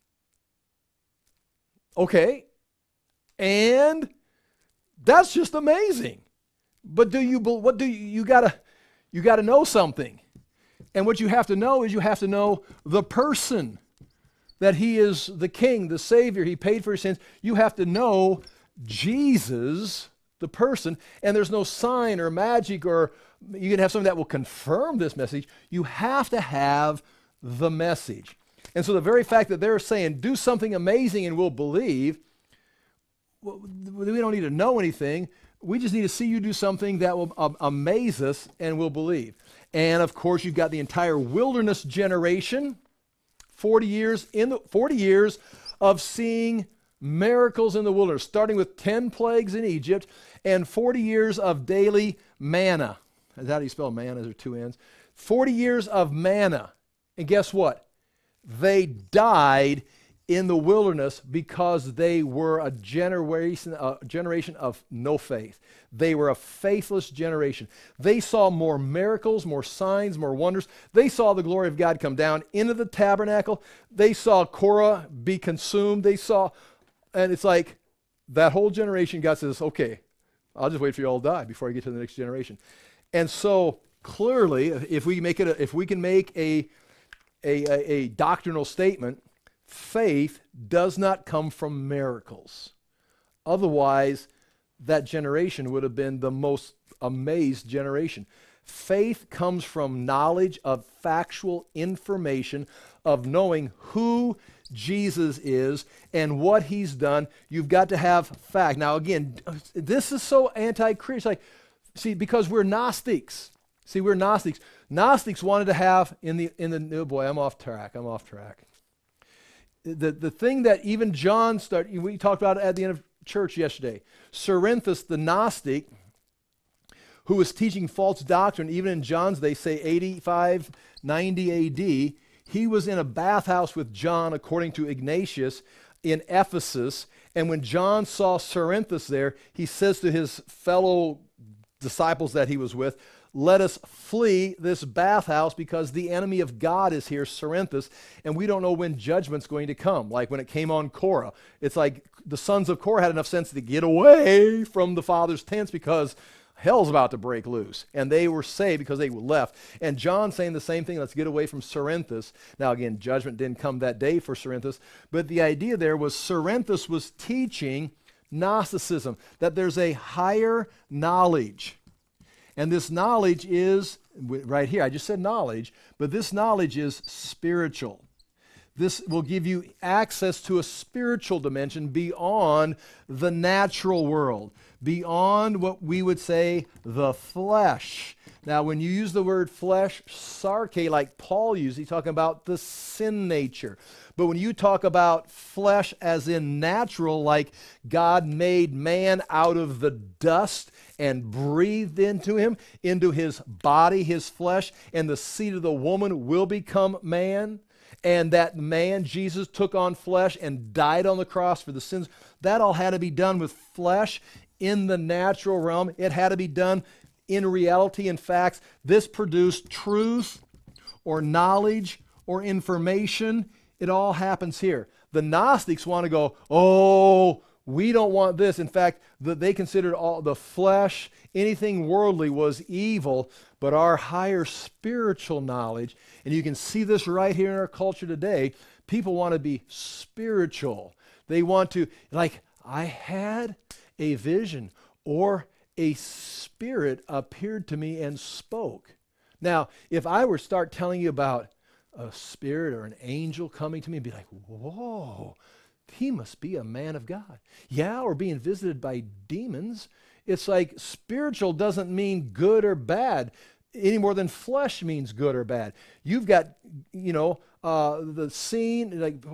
Okay. And that's just amazing. But you gotta know something. And what you have to know is you have to know the person, that he is the King, the Savior. He paid for your sins. You have to know Jesus, the person, and there's no sign or magic or you can have something that will confirm this message. You have to have the message. And so the very fact that they're saying, do something amazing and we'll believe, we don't need to know anything. We just need to see you do something that will amaze us and we'll believe. And of course, you've got the entire wilderness generation, 40 years of seeing miracles in the wilderness, starting with 10 plagues in Egypt and 40 years of daily manna. Is that how you spell manna? Is there two N's? 40 years of manna. And guess what? They died in the wilderness because they were a generation of no faith. They were a faithless generation. They saw more miracles, more signs, more wonders. They saw the glory of God come down into the tabernacle. They saw Korah be consumed. And it's like that whole generation, God says, okay, I'll just wait for you all to die before I get to the next generation. And so clearly, if we can make a doctrinal statement, faith does not come from miracles. Otherwise, that generation would have been the most amazed generation. Faith comes from knowledge of factual information, of knowing who Jesus is and what he's done. You've got to have fact. Now again, this is so anti-Christian. Like, see, because we're Gnostics. See, we're Gnostics. Gnostics wanted to have oh boy, I'm off track. The thing that even John started, we talked about it at the end of church yesterday. Cerinthus, the Gnostic, who was teaching false doctrine, even in John's, they say 85, 90 AD, he was in a bathhouse with John, according to Ignatius, in Ephesus. And when John saw Cerinthus there, he says to his fellow disciples that he was with, let us flee this bathhouse because the enemy of God is here, Cerinthus, and we don't know when judgment's going to come. Like when it came on Korah. It's like the sons of Korah had enough sense to get away from the father's tents because hell's about to break loose. And they were saved because they left. And John saying the same thing, let's get away from Cerinthus. Now again, judgment didn't come that day for Cerinthus, but the idea there was Cerinthus was teaching Gnosticism, that there's a higher knowledge. And this knowledge is, right here, I just said knowledge, but this knowledge is spiritual. This will give you access to a spiritual dimension beyond the natural world, beyond what we would say the flesh. Now, when you use the word flesh, sarke, like Paul used, he's talking about the sin nature. But when you talk about flesh as in natural, like God made man out of the dust and breathed into him, into his body, his flesh, and the seed of the woman will become man, and that man, Jesus, took on flesh and died on the cross for the sins, that all had to be done with flesh in the natural realm. It had to be done in reality and facts. This produced truth or knowledge or information. It all happens here. The Gnostics want to go, oh, we don't want this. In fact, they considered all the flesh, anything worldly was evil, but our higher spiritual knowledge, and you can see this right here in our culture today, people want to be spiritual. They want to, like, I had a vision or a spirit appeared to me and spoke. Now, if I were to start telling you about a spirit or an angel coming to me and be like, whoa, he must be a man of God. Yeah, or being visited by demons. It's like spiritual doesn't mean good or bad any more than flesh means good or bad. You've got, the seen, like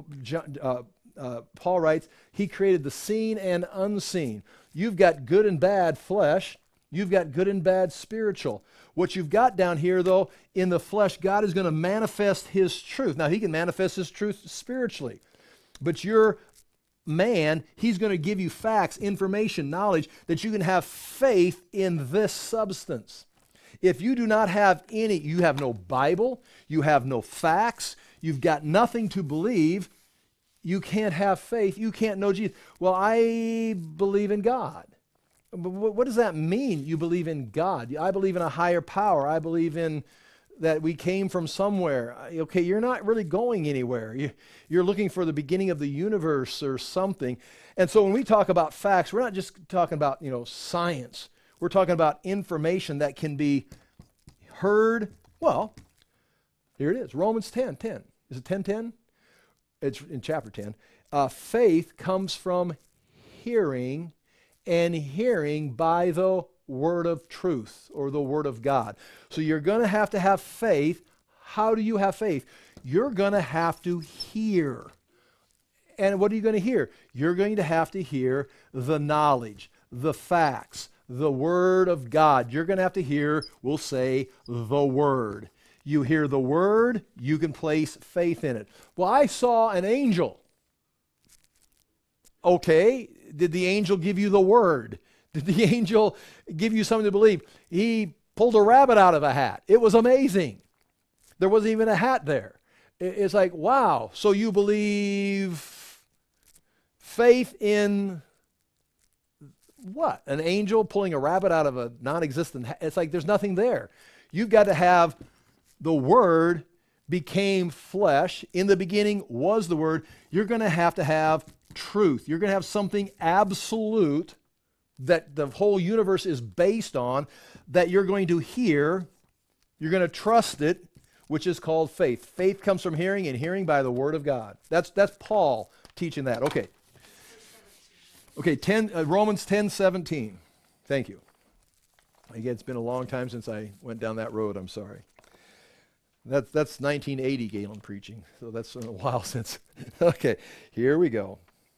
Paul writes, he created the seen and unseen. You've got good and bad flesh. You've got good and bad spiritual. What you've got down here, though, in the flesh, God is going to manifest his truth. Now, he can manifest his truth spiritually. But your man, he's going to give you facts, information, knowledge, that you can have faith in this substance. If you do not have any, you have no Bible, you have no facts, you've got nothing to believe, you can't have faith, you can't know Jesus. Well, I believe in God. But what does that mean, you believe in God? I believe in a higher power. I believe in that we came from somewhere. Okay, you're not really going anywhere. You're looking for the beginning of the universe or something. And so when we talk about facts, we're not just talking about, science. We're talking about information that can be heard. Well, here it is, Romans 10:10. Is it 10:10? It's in chapter 10. Faith comes from hearing, and hearing by the word of truth, or the word of God. So you're going to have faith. How do you have faith? You're going to have to hear. And what are you going to hear? You're going to have to hear the knowledge, the facts, the word of God. You're going to have to hear, we'll say, the word. You hear the word, you can place faith in it. Well, I saw an angel. Okay, did the angel give you the word? Did the angel give you something to believe? He pulled a rabbit out of a hat. It was amazing. There wasn't even a hat there. It's like, wow, so you believe faith in what? An angel pulling a rabbit out of a non-existent hat? It's like there's nothing there. You've got to have the Word became flesh. In the beginning was the Word. You're going to have truth. You're going to have something absolute that the whole universe is based on, that you're going to hear. You're going to trust it, which is called faith. Faith comes from hearing, and hearing by the Word of God. That's Paul teaching that. Okay. Okay, Romans 10:17. Thank you. Again, it's been a long time since I went down that road. I'm sorry. That's 1980 Galen preaching, so that's been a while since. Okay, here we go.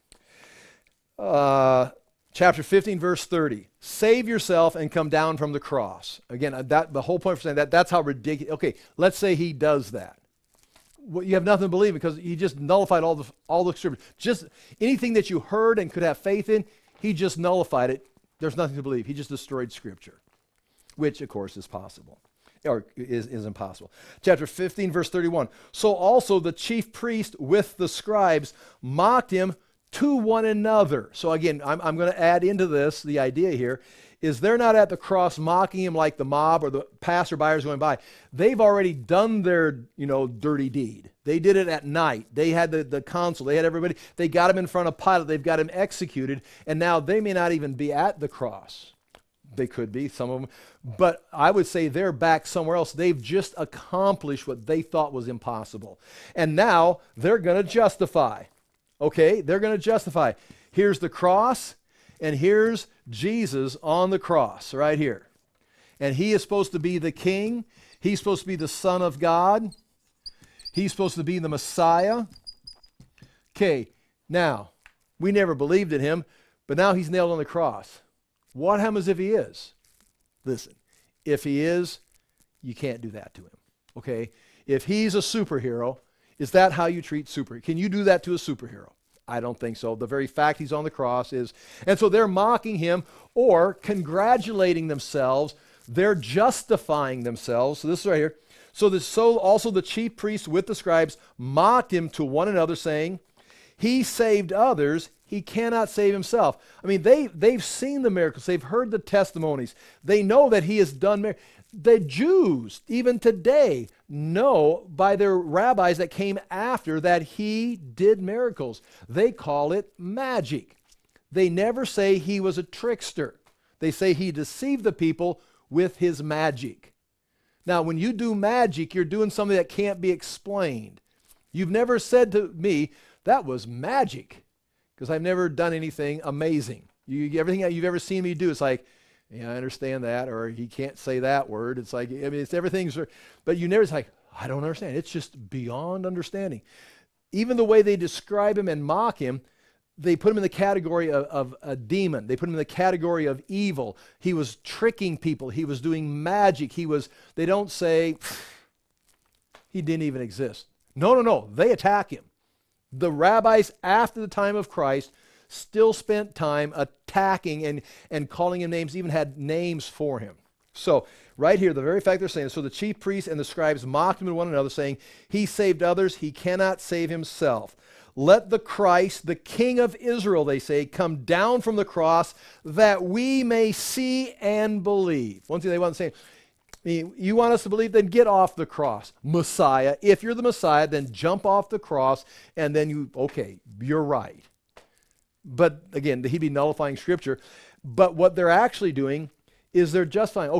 Chapter 15, verse 30. Save yourself and come down from the cross. Again, the whole point for saying that, that's how ridiculous. Okay, let's say he does that. Well, you have nothing to believe because he just nullified all the scripture. Just anything that you heard and could have faith in, he just nullified it. There's nothing to believe. He just destroyed scripture, which of course is possible, or is impossible. Chapter 15, verse 31. So also the chief priest with the scribes mocked him to one another. So again, I'm going to add into this, the idea here is they're not at the cross mocking him like the mob or the passerbyers going by. They've already done their, dirty deed. They did it at night. They had the consul. They had everybody. They got him in front of Pilate. They've got him executed. And now they may not even be at the cross. They could be, some of them. But I would say they're back somewhere else. They've just accomplished what they thought was impossible. And now they're going to justify. Okay, they're going to justify. Here's the cross, and here's Jesus on the cross right here. And he is supposed to be the king. He's supposed to be the Son of God. He's supposed to be the Messiah. Okay, now, we never believed in him, but now he's nailed on the cross. What happens if he is? Listen, if he is, you can't do that to him, okay? If he's a superhero, is that how you treat superheroes? Can you do that to a superhero? I don't think so. The very fact he's on the cross is, and so they're mocking him or congratulating themselves. They're justifying themselves. So this is right here. So also the chief priests with the scribes mocked him to one another, saying, he saved others, he cannot save himself. I mean, they've seen the miracles. They've heard the testimonies. They know that he has done miracles. The Jews, even today, know by their rabbis that came after that he did miracles. They call it magic. They never say he was a trickster. They say he deceived the people with his magic. Now, when you do magic, you're doing something that can't be explained. You've never said to me, that was magic, because I've never done anything amazing. Everything that you've ever seen me do, it's like, yeah, I understand that, or he can't say that word. It's like, it's everything's, but you never, it's like, I don't understand. It's just beyond understanding. Even the way they describe him and mock him, they put him in the category of a demon. They put him in the category of evil. He was tricking people. He was doing magic. They don't say, he didn't even exist. No. They attack him. The rabbis after the time of Christ still spent time attacking and calling him names, even had names for him. So right here, the very fact they're saying, so the chief priests and the scribes mocked him to one another, saying, he saved others, he cannot save himself. Let the Christ, the King of Israel, they say, come down from the cross that we may see and believe. One thing they want to say, you want us to believe, then get off the cross. Messiah, if you're the Messiah, then jump off the cross, and then you're right. But again, he'd be nullifying scripture. But what they're actually doing is they're justifying,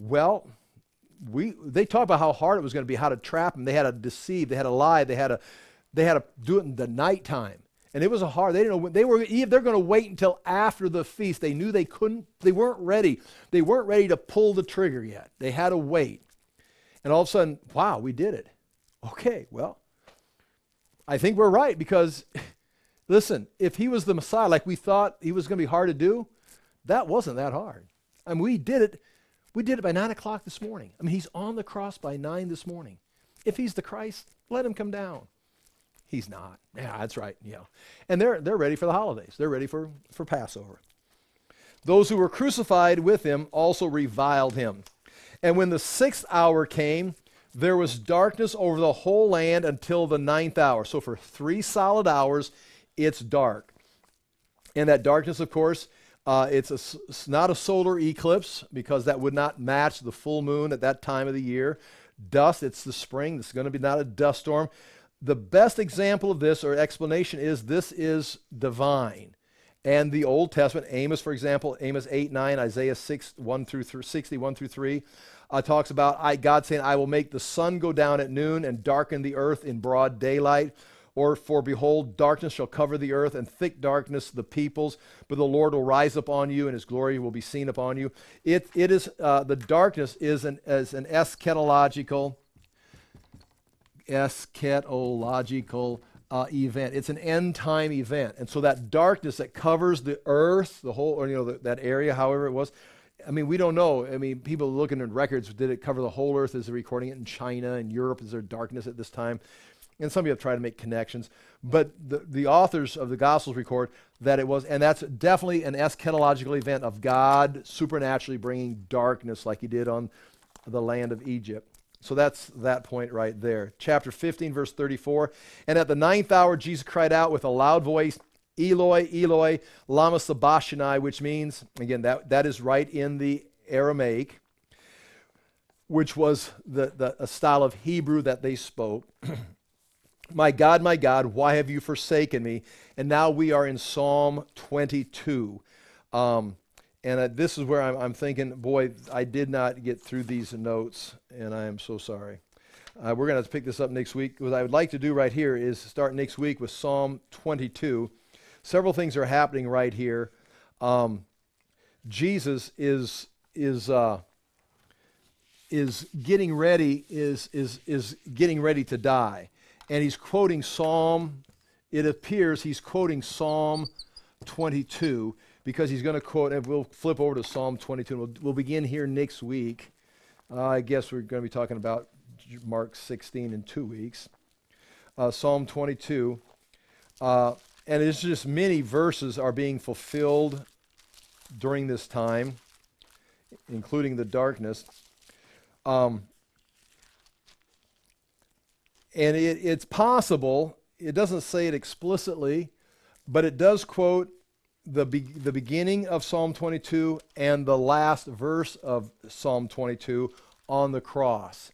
they talk about how hard it was going to be, how to trap him. They had to deceive, they had to lie, they had to do it in the nighttime. And it was a hard, they didn't know, they're going to wait until after the feast. They knew they weren't ready. They weren't ready to pull the trigger yet. They had to wait. And all of a sudden, wow, we did it. Okay, well, I think we're right because, listen, if he was the Messiah like we thought he was going to be hard to do, that wasn't that hard. I mean, we did it. We did it by 9 o'clock this morning. I mean, he's on the cross by 9 this morning. If he's the Christ, let him come down. He's not. Yeah, that's right. Yeah. And they're ready for the holidays. They're ready for Passover. Those who were crucified with him also reviled him. And when the 6th hour came, there was darkness over the whole land until the 9th hour. So for 3 solid hours, it's dark. And that darkness, of course, it's not a solar eclipse because that would not match the full moon at that time of the year. Dust, it's the spring. This is going to be not a dust storm. The best example of this or explanation is this is divine. And the Old Testament, Amos, for example, Amos 8:9, Isaiah 61-3, talks about God saying, I will make the sun go down at noon and darken the earth in broad daylight. Or, for behold, darkness shall cover the earth, and thick darkness the peoples. But the Lord will rise up on you, and his glory will be seen upon you. It is the darkness is an eschatological event. It's an end time event, and so that darkness that covers the earth, the whole, or that area, however it was. I mean, we don't know. I mean, people looking at records, did it cover the whole earth? Is it recording it in China and Europe? Is there darkness at this time? And some people have tried to make connections, but the authors of the Gospels record that it was, and that's definitely an eschatological event of God supernaturally bringing darkness like he did on the land of Egypt. So that's that point right there. Chapter 15, verse 34. And at the 9th hour, Jesus cried out with a loud voice, Eloi, Eloi, lama sabachthani, which means, again, that is right in the Aramaic, which was a style of Hebrew that they spoke. My God, why have you forsaken me? And now we are in Psalm 22. This is where I'm thinking, boy, I did not get through these notes, and I am so sorry. We're going to have to pick this up next week. What I would like to do right here is start next week with Psalm 22. Several things are happening right here. Jesus is getting ready getting ready to die. And he's quoting it appears he's quoting Psalm 22 because he's going to quote, and we'll flip over to Psalm 22. And we'll begin here next week. I guess we're going to be talking about Mark 16 in 2 weeks. Psalm 22. And it's just many verses are being fulfilled during this time, including the darkness. And it's possible, it doesn't say it explicitly, but it does quote the beginning of Psalm 22 and the last verse of Psalm 22 on the cross.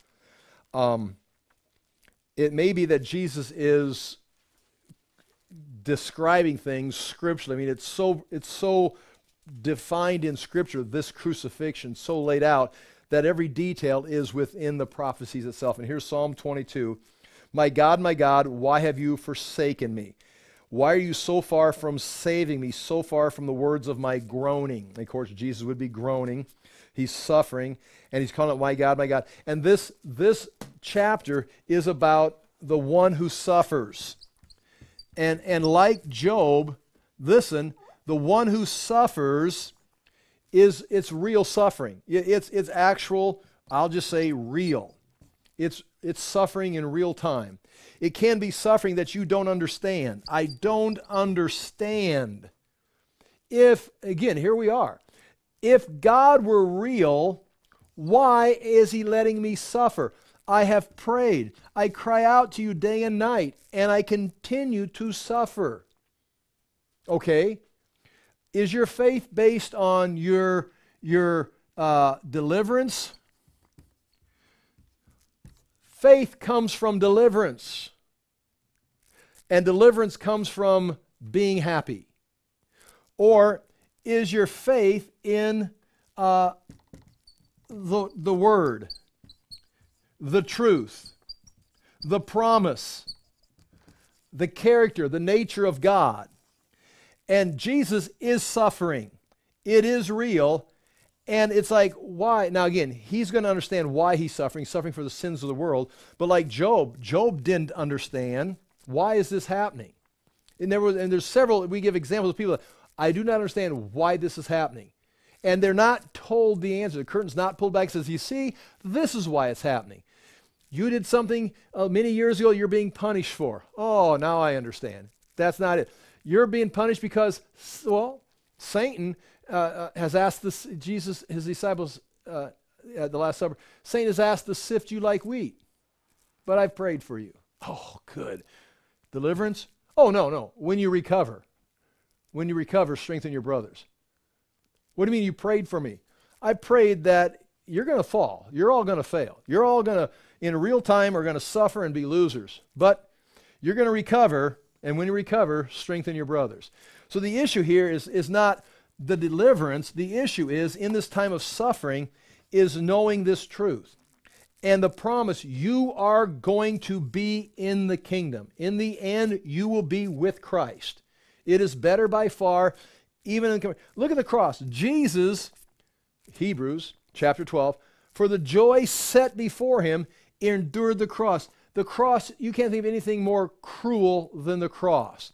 It may be that Jesus is describing things scripturally. I mean, it's so defined in Scripture, this crucifixion, so laid out, that every detail is within the prophecies itself. And here's Psalm 22. My God, why have you forsaken me? Why are you so far from saving me, so far from the words of my groaning? And of course, Jesus would be groaning. He's suffering, and he's calling it, my God, my God. And this chapter is about the one who suffers. And like Job, listen, the one who suffers it's real suffering. It's actual, I'll just say real. It's suffering in real time. It can be suffering that you don't understand. I don't understand. Again, here we are. If God were real, why is he letting me suffer? I have prayed. I cry out to you day and night, and I continue to suffer. Okay? Is your faith based on your deliverance? Faith comes from deliverance. And deliverance comes from being happy. Or is your faith in the Word, the truth, the promise, the character, the nature of God. And Jesus is suffering. It is real. And it's like, why? Now again, he's going to understand why he's suffering for the sins of the world. But like Job didn't understand, why is this happening? And there's several, we give examples of people that, I do not understand why this is happening. And they're not told the answer. The curtain's not pulled back. It says, you see, this is why it's happening. You did something many years ago you're being punished for. Oh, now I understand. That's not it. You're being punished because, well, Satan has asked Jesus, his disciples at the Last Supper, Satan has asked to sift you like wheat, but I've prayed for you. Oh, good. Deliverance? Oh, no. When you recover, strengthen your brothers. What do you mean you prayed for me? I prayed that you're going to fall. You're all going to fail. You're all going to, in real time, are going to suffer and be losers. But you're going to recover, and when you recover, strengthen your brothers. So the issue here is not the deliverance. The issue is, in this time of suffering, is knowing this truth. And the promise, you are going to be in the kingdom. In the end, you will be with Christ. It is better by far. Look at the cross. Jesus, Hebrews chapter 12, for the joy set before him, endured the cross. The cross, you can't think of anything more cruel than the cross.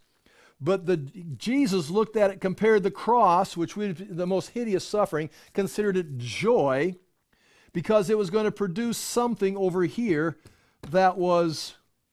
But Jesus looked at it, compared the cross, which was the most hideous suffering, considered it joy, because it was going to produce something over here that was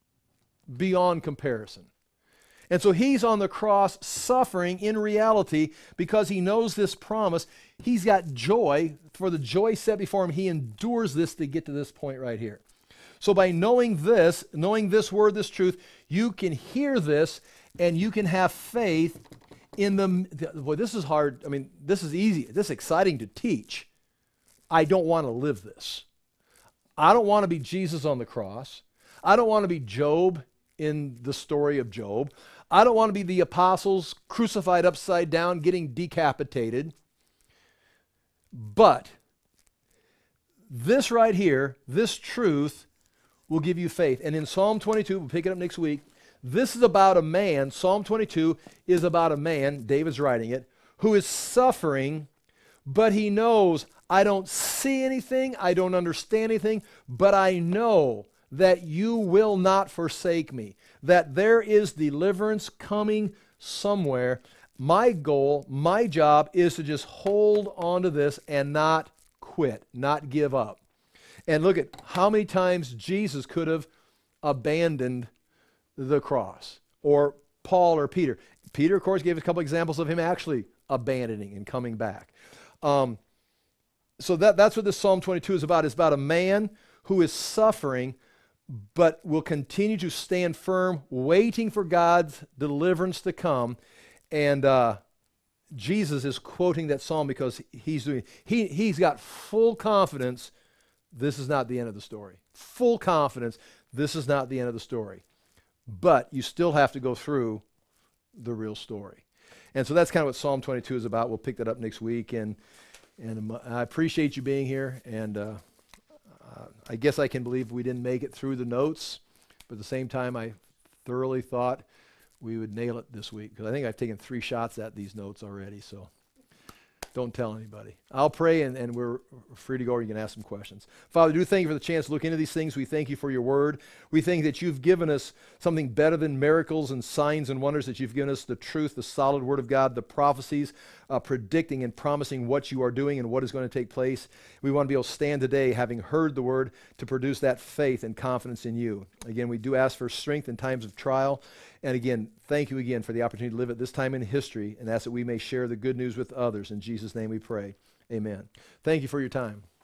beyond comparison. And so he's on the cross suffering in reality because he knows this promise. He's got joy. For the joy set before him, he endures this to get to this point right here. So by knowing this word, this truth, you can hear this and you can have faith in boy, this is hard. I mean, this is easy. This is exciting to teach. I don't want to live this. I don't want to be Jesus on the cross. I don't want to be Job in the story of Job. I don't want to be the apostles crucified upside down, getting decapitated. But this right here, this truth will give you faith. And in Psalm 22, we'll pick it up next week, this is about a man, Psalm 22 is about a man, David's writing it, who is suffering, but he knows, I don't see anything, I don't understand anything, but I know that you will not forsake me, that there is deliverance coming somewhere. My goal, my job is to just hold on to this and not quit, not give up. And look at how many times Jesus could have abandoned the cross, or Paul or Peter. Peter, of course, gave a couple examples of him actually abandoning and coming back. So that's what this Psalm 22 is about. It's about a man who is suffering but will continue to stand firm, waiting for God's deliverance to come. And Jesus is quoting that psalm because he's got full confidence this is not the end of the story. Full confidence this is not the end of the story. But you still have to go through the real story. And so that's kind of what Psalm 22 is about. We'll pick that up next week. And I appreciate you being here. And I guess I can believe we didn't make it through the notes, but at the same time, I thoroughly thought we would nail it this week, because I think I've taken 3 shots at these notes already, so don't tell anybody. I'll pray, and we're free to go, or you can ask some questions. Father, do thank you for the chance to look into these things. We thank you for your word. We thank that you've given us something better than miracles and signs and wonders, that you've given us the truth, the solid word of God, the prophecies, predicting and promising what you are doing and what is going to take place. We want to be able to stand today, having heard the word, to produce that faith and confidence in you. Again, we do ask for strength in times of trial. And again, thank you again for the opportunity to live at this time in history, and ask that we may share the good news with others. In Jesus' name we pray. Amen. Thank you for your time.